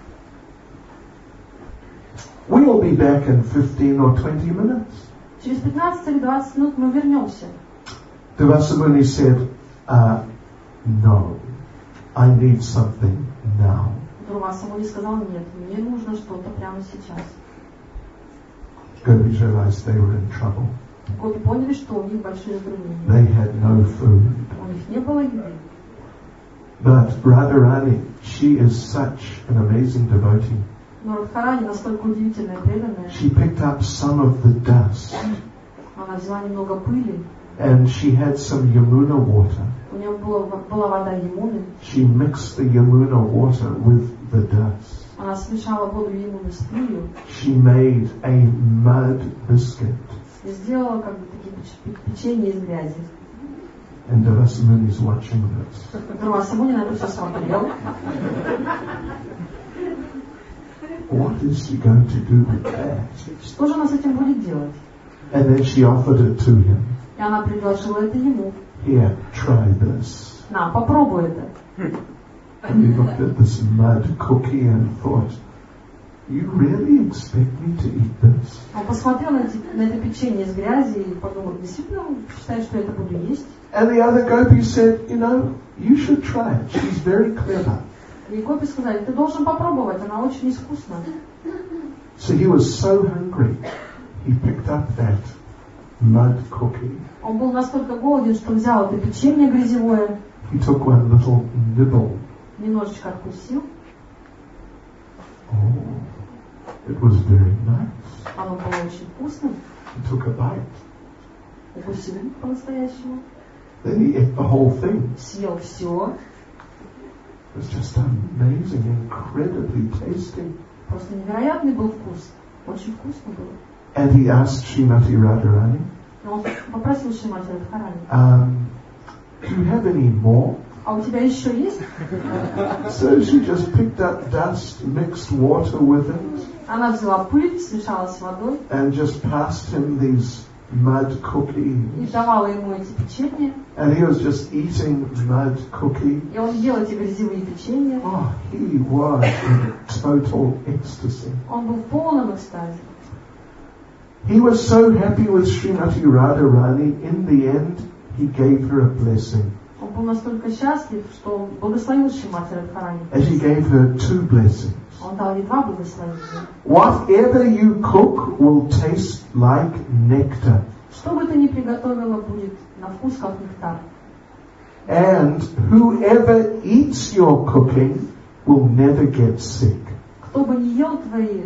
We'll be back in 15 or 20 minutes. Через 15 или 20 минут мы вернемся. Durvasa Muni said, no, I need something now. Дурваса Муни сказал, нет, мне нужно что-то прямо сейчас. Gopis realized they were in trouble. Гопи поняли, что у них большие затруднения. They had no food. У них не было еды. But Radharani, she is such an amazing devotee. Но Радхарани настолько удивительная и преданная. She picked up some of the dust Она взяла немного пыли. and she had some Yamuna water. У нее была вода Ямуны. She mixed the Yamuna water with the dust. Она смешала воду Ямуны с пылью She made a mud biscuit. и сделала как бы такие печенье из грязи. And Durvasa Muni is watching this. Дурваса Муни на это все смотрел. What is she going to do with that? Что же она с этим будет делать? And then she offered it to him. И она предложила это ему. Here, try this. На, попробуй это. And he looked at this mud cookie and thought, you really expect me to eat this? Он посмотрел на это печенье из грязи и подумал, действительно, считаешь, что я это буду есть? And the other gopi said, you know, you should try it. She's very clever. И гопи сказали, ты должен попробовать, она очень искусна. So he was so hungry, he picked up that mud cookie. Он был настолько голоден, что взял это печенье грязевое, He took one little nibble. немножечко откусил. Oh, it was very nice. Оно было очень вкусным. He took a bite. Укусил по-настоящему. Then he ate the whole thing. Съел все. It was just amazing, incredibly tasty. Просто невероятный был вкус. Очень вкусно было. And he asked Srimati Radharani, Но он попросил Шримати Радхарани, do you have any more? а у тебя еще есть? So she just picked up dust, mixed water with it, Она взяла пыль, смешала с водой and just passed him these mud и cookies. давала ему эти печенья. And he was just eating mud cookies. И он ел эти грязевые печенья. Oh, he was in total ecstasy. Он был в полном экстазе. He was so happy with Srimati Radharani, in the end, he gave her a blessing. Он был настолько счастлив, что он благословил Шримати Радхарани. And he gave her 2 blessings. Он дал ей 2 благословения. Whatever you cook will taste like nectar. Что бы ты ни приготовила, будет на вкус как нектар. And whoever eats your cooking will never get sick. Кто бы ни ел твои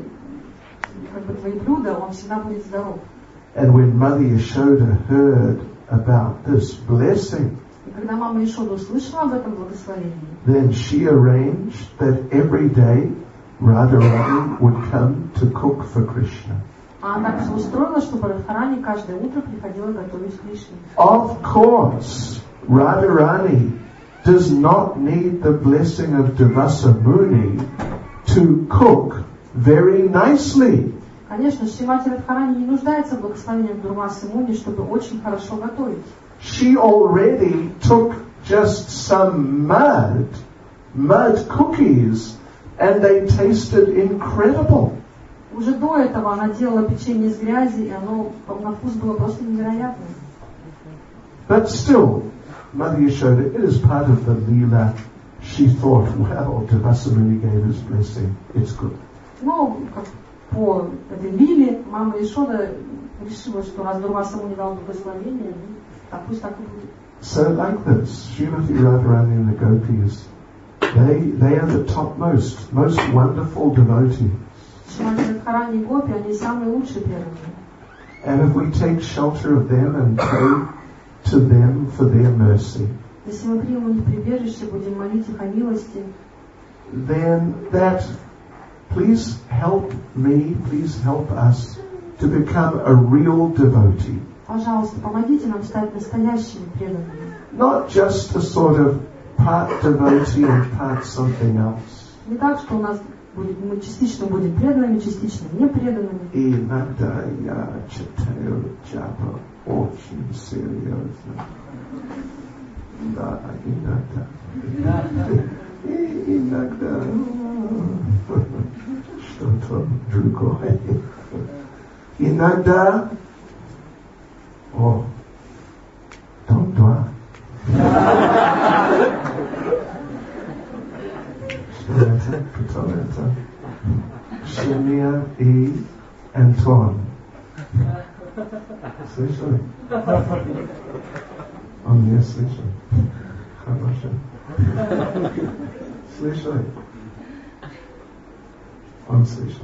блюда, он всегда будет здоров. And when Mother Yashoda heard about this blessing, И когда мама Ишода услышала об этом благословении, then she arranged that every day Radharani would come to cook for Krishna. она так все устроила, чтобы Радхарани каждое утро приходила готовить Кришне. Of course, Radharani does not need the blessing of Devasa Muni to cook very nicely. Конечно, Шримати Радхарани не нуждается в благословении Дурвасы Муни, чтобы очень хорошо готовить. She already took just some mud cookies, and they tasted incredible. Уже до этого она делала печенье из грязи, и оно на вкус было просто невероятным. But still, Mother Yashoda, it is part of the Leela. She thought, well, Devasa Muni gave his blessing, it's good. Но как по этой лиле мама Ишода решила, что раз Дурваса Муни дал благословение, так пусть так и будет. So like this, Srimati Radharani and the Gopis, they are the topmost, most wonderful devotees. Шримати Радхарани и Гопи, они самые лучшие преданные. And if we take shelter of them and pray to them for their mercy, Если мы примем их прибежище, будем молить их о милости, then that, please help me, please help us to become a real devotee. пожалуйста, помогите нам стать настоящими преданными. Not just a sort of part devotee and part something else. Не так, что у нас будет, мы частично будем преданными, частично непреданными. Иногда я читаю джапа очень серьезно. Да, иногда. Иногда что-то другое. Иногда Том-2. Что это? Кто это? Шемия и Антон. Слышали? Он не слышал. Хорошо. Слышали? Он слышал.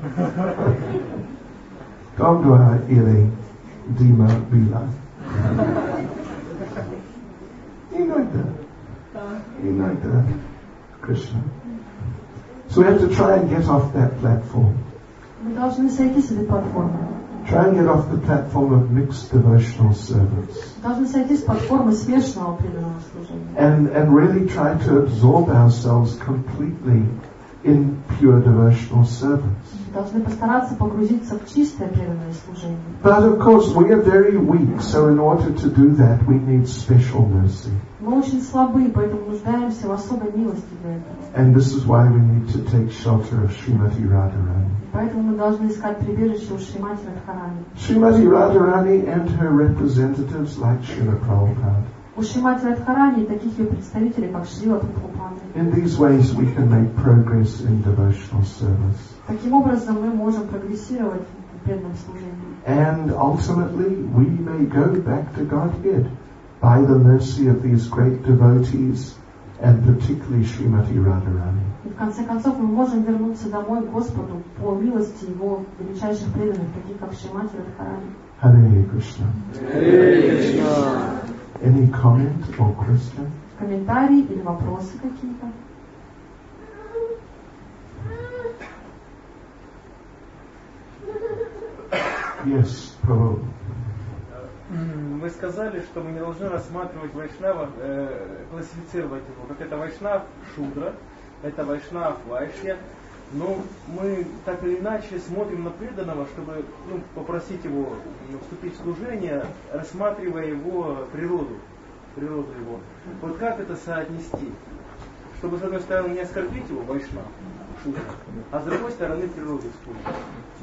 Том-2 или Дима Bila. Inagda Krishna. So we have to try and get off that platform. Мы должны сойти с этой платформы. Try and get off the platform of mixed devotional service. Должны сойти с платформы смешанного преданного служения. And really try to absorb ourselves completely in pure devotional service. Должны постараться погрузиться в чистое преданное служение. But of course we are very weak, so in order to do that we need special mercy. Мы очень слабы, поэтому нуждаемся в особой милости для этого. And this is why we need to take shelter of Srimati Radharani. Поэтому мы должны искать прибежище у Шримати Радхарани. Srimati Radharani and her representatives like Srila Prabhupada. У Шримати Радхарани таких ее представителей, как Шрила Прабхупада. In these ways we can make progress in devotional service. Таким образом мы можем прогрессировать в преданном служении. And ultimately we may go back to Godhead by the mercy of these great devotees and particularly Srimati Radharani. И в конце концов мы можем вернуться домой к Господу по милости Его величайших преданных, таких как Шримати Радхарани. Hare Krishna. Hare Krishna. Any comment or question? Комментарии или вопросы какие-то? Yes, Prabhu. Вы сказали, что мы не должны рассматривать вайшнава, классифицировать его, как это вайшнав шудра, это вайшнав вайшья, но мы так или иначе смотрим на преданного, чтобы попросить его вступить в служение, рассматривая его природу его. Вот как это соотнести? Чтобы с одной стороны не оскорбить его, вайшнав, шудра, а с другой стороны природу вспомнить.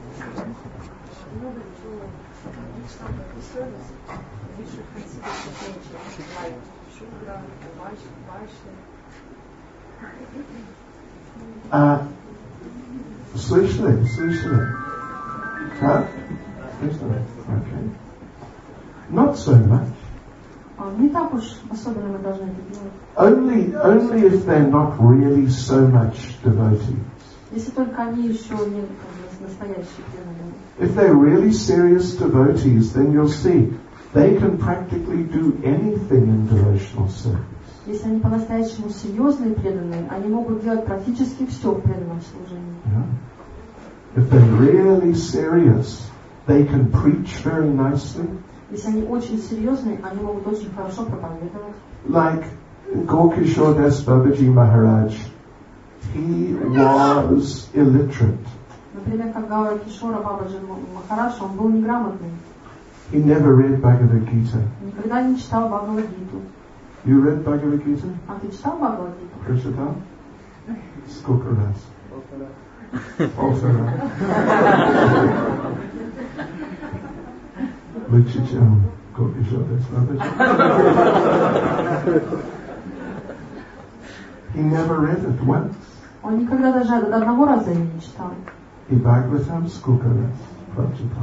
Слышали? Как? Okay. Not so much. Не так уж особенно мы должны это делать. Only if they're not really so much devotees. Если только они еще не настоящие преданные. If they're really serious devotees, then you'll see they can practically do anything in devotional service. Если они по-настоящему серьезные преданные, они могут делать практически все в преданном служении. Yeah. If they're really serious, they can preach very nicely. Если они очень серьезные, они могут очень хорошо проповедовать. Like Gaurkishore Das Babaji Maharaj, he was illiterate. Например, как Гаура Кишора Бабаджи Махарадж, он был неграмотный. He never read Bhagavad Gita. Никогда не читал Бхагавад-гиту. You read Bhagavad Gita? А ты читал Бхагавад-гиту? Прочитал? Сколько раз? Полтора. Лучше, чем Gaurkishore Das Babaji. He never read it once. Он никогда даже одного раза ее не читал. И Бхагаватам сколько раз прочитал?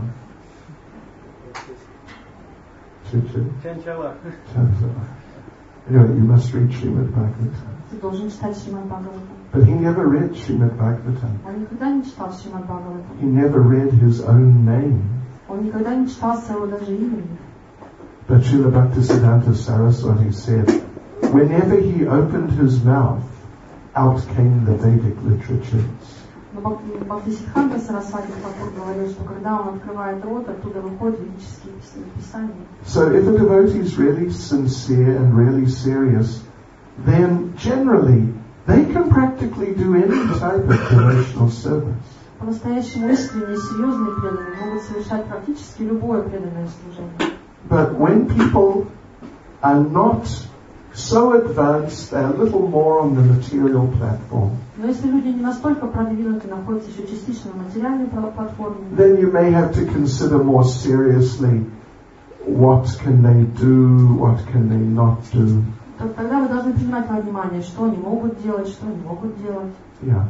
Чуть-чуть. Чанчала. Anyway, you must read Srimad Bhagavatam. Ты должен читать Шримад Бхагаватам. But he never read Srimad Bhagavatam. Он никогда не читал Шримад Бхагаватам. He never read his own name. Он никогда не читал своего даже имени. But Srila Bhaktisiddhanta Saraswati said, whenever he opened his mouth, out came the Vedic literatures. Но Бхактисиддханта Сарасвати Тхакур говорил, что когда он открывает рот, оттуда выходят ведические писания. So if a devotee is really sincere and really serious, then generally they can practically do any type of devotional service. По-настоящему искренние, серьезные преданные могут совершать практически любое преданное служение. But when people are not so advanced, they're a little more on the material platform. Но если люди не настолько продвинуты, находятся еще частично на материальной платформе, Then you may have to consider more seriously what can they do, what can they not do. то тогда вы должны принимать во внимание, что они могут делать, что не могут делать. Yeah.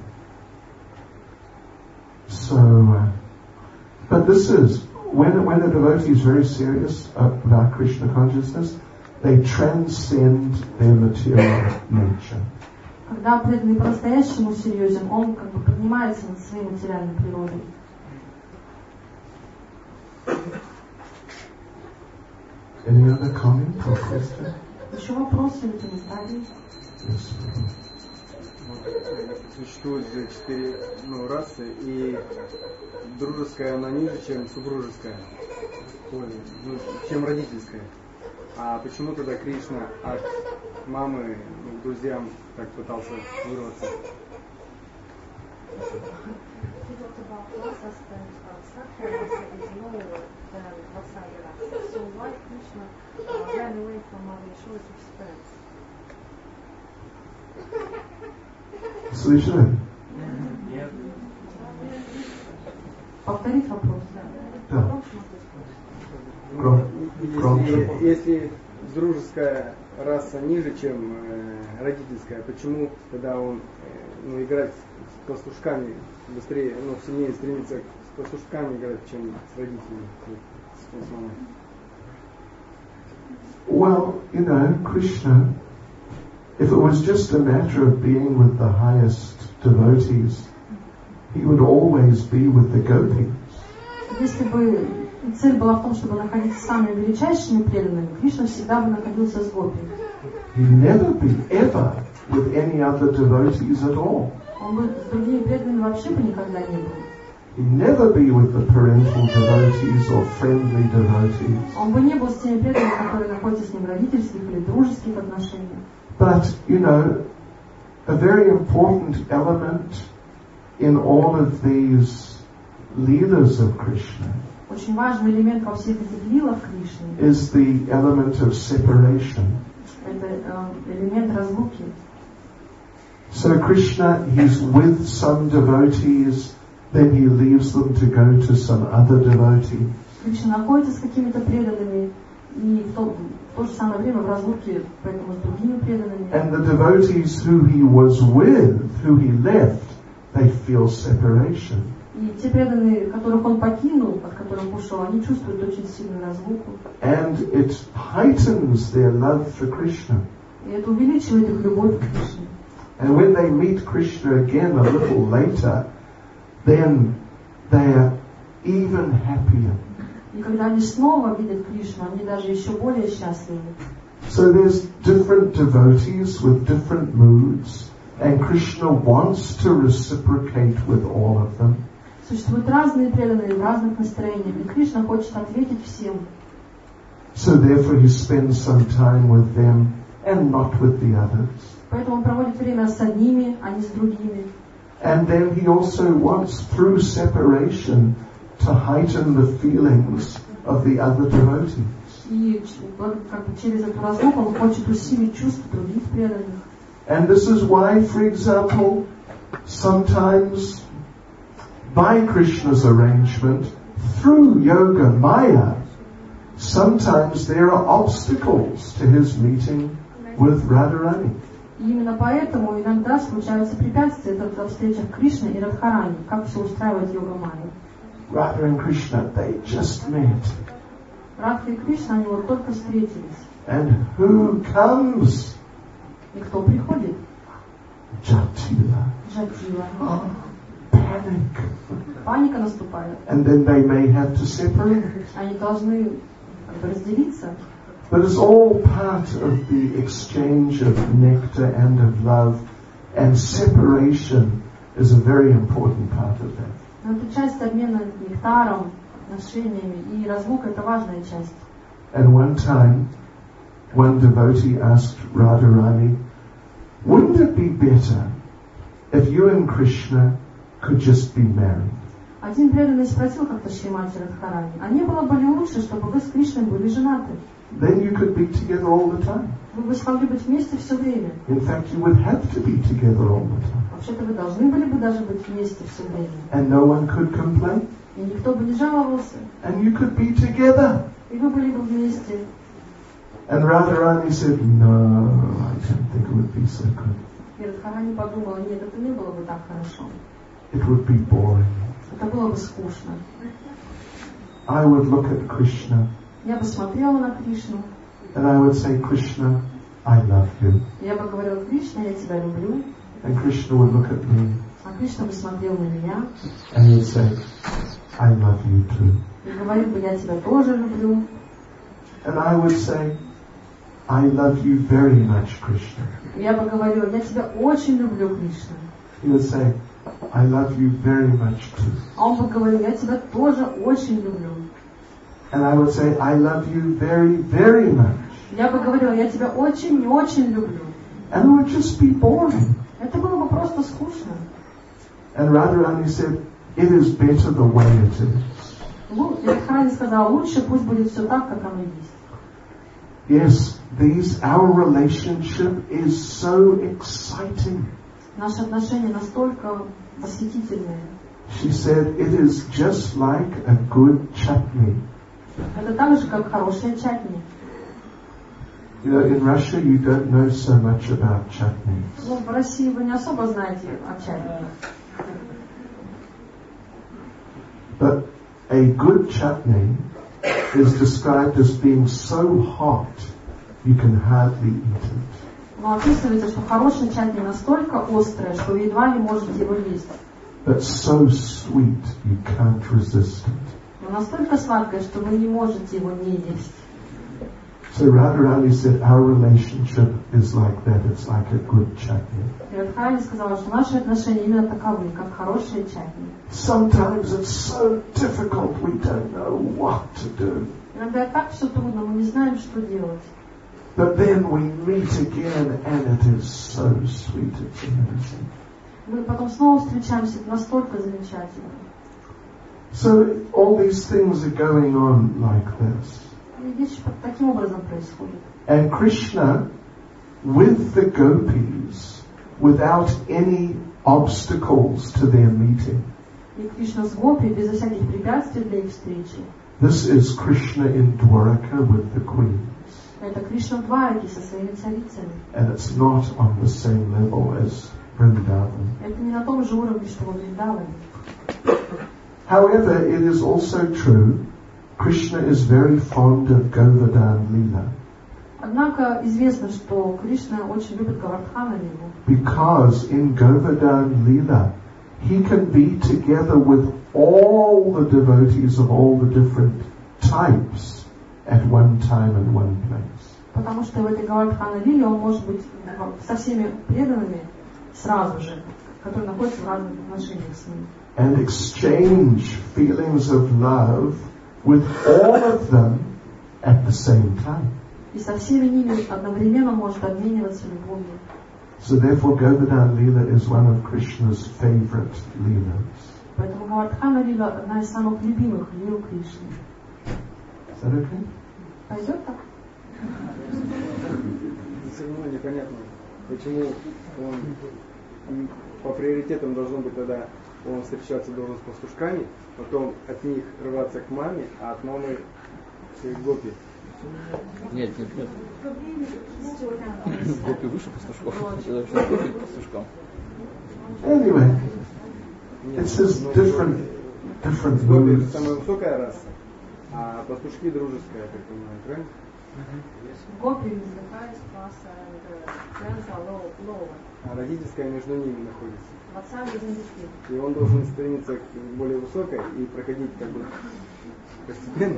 So, but this is, when a devotee is very serious about Krishna consciousness, they transcend their material nature. Когда преданный по-настоящему серьезен, он как бы поднимается над своей материальной природой. Any other comment or question? Еще вопросы или комментарии? Yes. Существует 4 расы, и дружеская она ниже, чем супружеская, чем родительская. А почему тогда Кришна от мамы к друзьям так пытался вырваться? talked about classes and sacrifice is lower than outside us. So why Krishna ran away from Mother Yashoda's expense? Слышали? Нет. Повторить вопрос. Да. Громче. Если дружеская раса ниже, чем родительская, почему тогда он играть с пастушками быстрее, сильнее стремится с пастушками играть, чем с родителями? Well, Krishna, if it was just a matter of being with the highest devotees, he would always be with the gopis. Если бы цель была в том, чтобы находиться с самыми величайшими преданными, Кришна всегда бы находился с гопи. He'd never be ever with any other devotees at all. Он бы с другими преданными вообще бы никогда не был. He'd never be with the parental devotees or friendly devotees. Он бы не был с теми преданными, которые находятся с ним в родительских или дружеских отношениях. But, a very important element in all of these leelas of Krishna Очень важный элемент во всех этих лилах Кришны is the element of separation. это элемент разлуки. So Krishna, he's with some devotees, then he leaves them to go to some other devotee. Кришна находится с какими-то преданными и в то же самое время в разлуке, поэтому с другими преданными. And the devotees who he was with, who he left, they feel separation. И те преданные, которых он покинул, от которых ушел, они чувствуют очень сильную разлуку. And it heightens their love for Krishna. И это увеличивает их любовь к Кришне. And when they meet Krishna again a little later, then they are even happier. И когда они снова видят Кришну, они даже еще более счастливы. So there's different devotees with different moods, and Krishna wants to reciprocate with all of them. Существуют разные преданные в разных настроениях, и Кришна хочет ответить всем. So therefore he spends some time with them and not with the others. Поэтому он проводит время с одними, а не с другими. And then he also wants, through separation, to heighten the feelings of the other devotees. И через эту разлуку он хочет усилить чувства других преданных. And this is why, for example, sometimes by Krishna's arrangement, through Yoga Maya, sometimes there are obstacles to his meeting with Radharani. И именно поэтому иногда случаются препятствия в встречах Кришны и Радхарани, как все устраивает Йога Майя. Radha and Krishna, they just met. Радха и Кришна, они вот только встретились. And who comes? И кто приходит? Jatila. Джатила. Panic. Паника наступает. And then they may have to separate. Они должны разделиться. But it's all part of the exchange of nectar and of love, and separation is a very important part of that. Но это часть обмена нектаром, отношениями, и разлука — это важная часть. And one time, one devotee asked Radharani, wouldn't it be better if you and Krishna could just be married? Один преданный спросил как-то Шримати Радхарани, а не было бы ли лучше, чтобы вы с Кришной были женаты? Then you could be together all the time. Вы бы смогли быть вместе все время. In fact, you would have to be together all the time. Вообще-то вы должны были бы даже быть вместе все время. And no one could complain. И никто бы не жаловался. And you could be together. И вы были бы вместе. And Radharani said, no, I don't think it would be so good. И Радхарани подумала, нет, это не было бы так хорошо. It would be boring. Это было бы скучно. I would look at Krishna Я бы смотрела на Кришну. and I would say, Krishna, I love you. Я бы говорила, Кришна, я тебя люблю. And Krishna would look at me А Кришна бы смотрел на меня and he'd say, I love you too. и говорил бы, я тебя тоже люблю. And I would say, I love you very much, Krishna. И я бы говорила, я тебя очень люблю, Кришна. He would say, I love you very much too. А он бы говорил, я тебя тоже очень люблю. And I would say, I love you very, very much. Я бы говорила, я тебя очень-очень люблю. And it would just be boring. Это было бы просто скучно. And Radharani said, it is better the way it is. И Радхарани сказала, лучше пусть будет все так, как оно есть. Yes, our relationship is so exciting. Наши отношения настолько восхитительные. She said, it is just like a good chutney. Это так же, как хорошая чатни. You know, in Russia you don't know so much about chutneys. Ну, в России вы не особо знаете о чатни. But a good chutney is described as being so hot you can hardly eat it. Но описывается, что хорошая чатни настолько острая, что вы едва ли можете его есть. But so sweet you can't resist it. Но настолько сладкое, что вы не можете его не есть. So Radharani said our relationship is like that. It's like a good chutney. И Радхарани сказала, что наши отношения именно таковы, как хорошие чатни. Sometimes it's so difficult we don't know what to do. Иногда так все трудно, мы не знаем, что делать. But then we meet again and it is so sweet, it's amazing. Мы потом снова встречаемся, это настолько замечательно. So all these things are going on like this. И вещи таким образом происходят. And Krishna, with the gopis, without any obstacles to their meeting. И Кришна с Гопи, безо всяких препятствий для их встречи. This is Krishna in Dwaraka with the queens. Это Кришна в Двараке со своими царицами. And it's not on the same level as Vrindavan. Это не на том же уровне, что во Вриндаване. However, it is also true, Krishna is very fond of Govardhan Leela. Однако известно, что Кришна очень любит Говардхана Лилу. Because in Govardhan Leela, he can be together with all the devotees of all the different types at one time and one place. Потому что в этой Говардхана Лиле он может быть со всеми преданными сразу же, которые находятся в разных отношениях с ним. And exchange feelings of love with all of them at the same time. И со всеми ними одновременно может обмениваться любовью. So therefore Govardhan Leela is one of Krishna's favorite Leelas. Поэтому Говардхана Лила одна из самых любимых лил Кришны. Is that okay? Пойдет так? Все равно непонятно, почему он по приоритетам должно быть тогда, он встречаться должен с пастушками, потом от них рваться к маме, а от мамы к Гопи. Нет. Гопи выше пастушков. Гопи пастушком. Anyway, it's just different Гопи это moods. самая высокая раса, а пастушки дружеская, я так понимаю, правильно? Гопи is the highest class and friends are lower. А родительская между ними находится. Отца один детей. И он должен стремиться к более высокой и проходить как бы постепенно.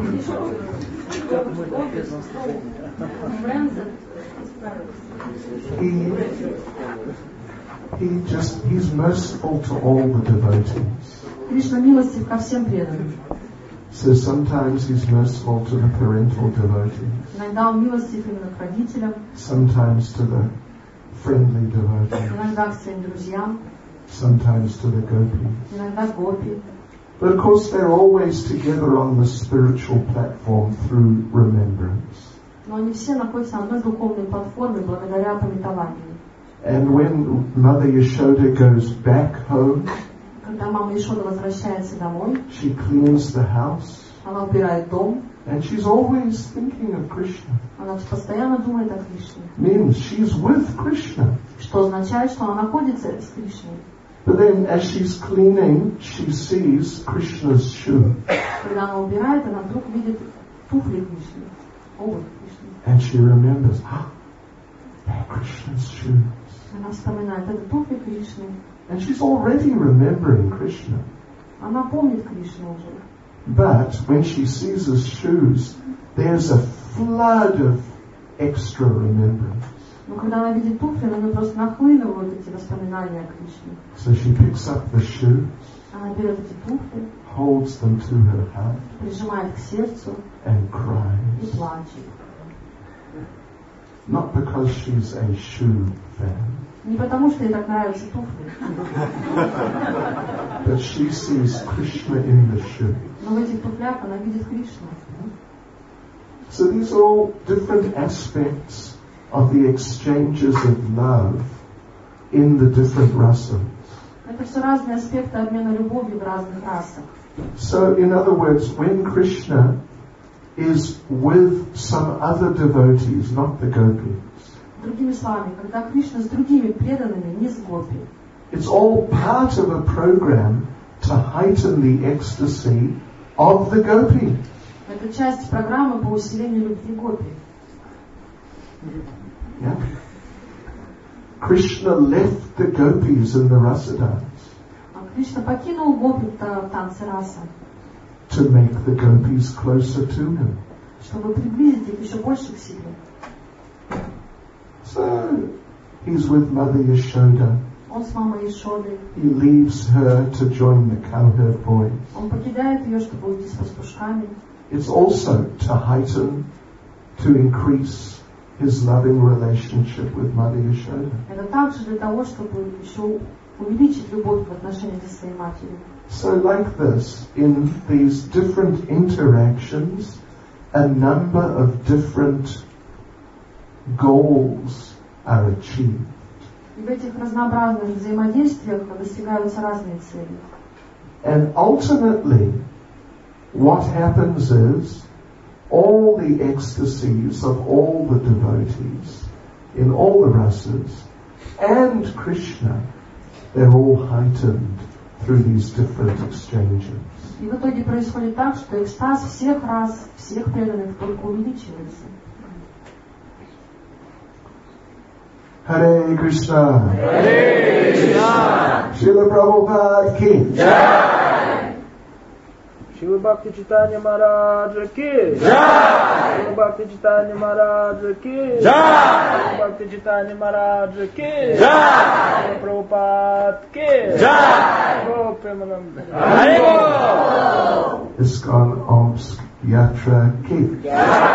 He's merciful to all the devotees. Кришна милостив ко всем преданным. So sometimes he's merciful to the parental devotees, Иногда он милостив именно к родителям, sometimes to the friendly devotees, иногда к своим друзьям, sometimes to the gopis. иногда к Гопи. But of course they're always together on the spiritual platform through remembrance. Но они все находятся на одной духовной платформе благодаря памятованию. And when Mother Yashoda goes back home, Когда мама Ишода возвращается домой, she cleans the house, она убирает дом, and she's always thinking of Krishna. она постоянно думает о Кришне. Means she's with Krishna. Что означает, что она находится с Кришной. But then as she's cleaning, she sees Krishna's shoe. Когда она убирает, она вдруг видит туфли Кришны, обувь Кришны. And she remembers, they're Krishna's shoes. Она вспоминает, это туфли Кришны. And she's already remembering Krishna. Она помнит Кришну уже. But when she sees his shoes, there's a flood of extra remembrance. Но когда она видит туфли, на нее просто нахлынывают эти воспоминания о Кришне. So she picks up the shoes, Она берет эти туфли, holds them to her heart, прижимает к сердцу and и cries. плачет. Not because she's a shoe fan, Не потому, что ей так нравятся туфли, but she sees Krishna in the shoe. но в этих туфлях она видит Кришну. So these are all different aspects of the exchanges of love in the different rasas. Это все разные аспекты обмена любовью в разных расах. So in other words, when Krishna is with some other devotees, not the gopis, Другими словами, когда Кришна с другими преданными, не с гопи, it's all part of a program to heighten the ecstasy of the gopi. это часть программы по усилению любви гопи. Yeah? Krishna left the gopis in the rasa dance Кришна покинул гопи в танце раса, to make the gopis closer to him. чтобы приблизить их еще больше к себе. So he's with Mother Yashoda. Он с мамой Ишодой. He leaves her to join the cowherd boys. Он покидает ее, чтобы уйти с пастушками. It's also to heighten, to increase his loving relationship with Mother Yashoda. Это также для того, чтобы еще увеличить любовь в отношении со своей матерью. So like this, in these different interactions, a number of different goals are achieved. И в этих разнообразных взаимодействиях достигаются разные цели. And ultimately, what happens is, all the ecstasies of all the devotees, in all the rasas, and Krishna, they're all heightened through these different exchanges. И в итоге происходит так, что экстаз всех рас, всех преданных только увеличивается. Hare Krishna. Hare Krishna. Srila Prabhupada ki. Jai. Шрила Бхакти Чайтанья Махараджа ки. Jai. Шрила Бхакти Чайтанья Махараджа ки. Jai. Шрила Бхакти Чайтанья Махараджа ки. Jai. Шрила Прабхупад ки. Jai. О, Hare Bol. ISKCON Omsk Yatra ki. Jai.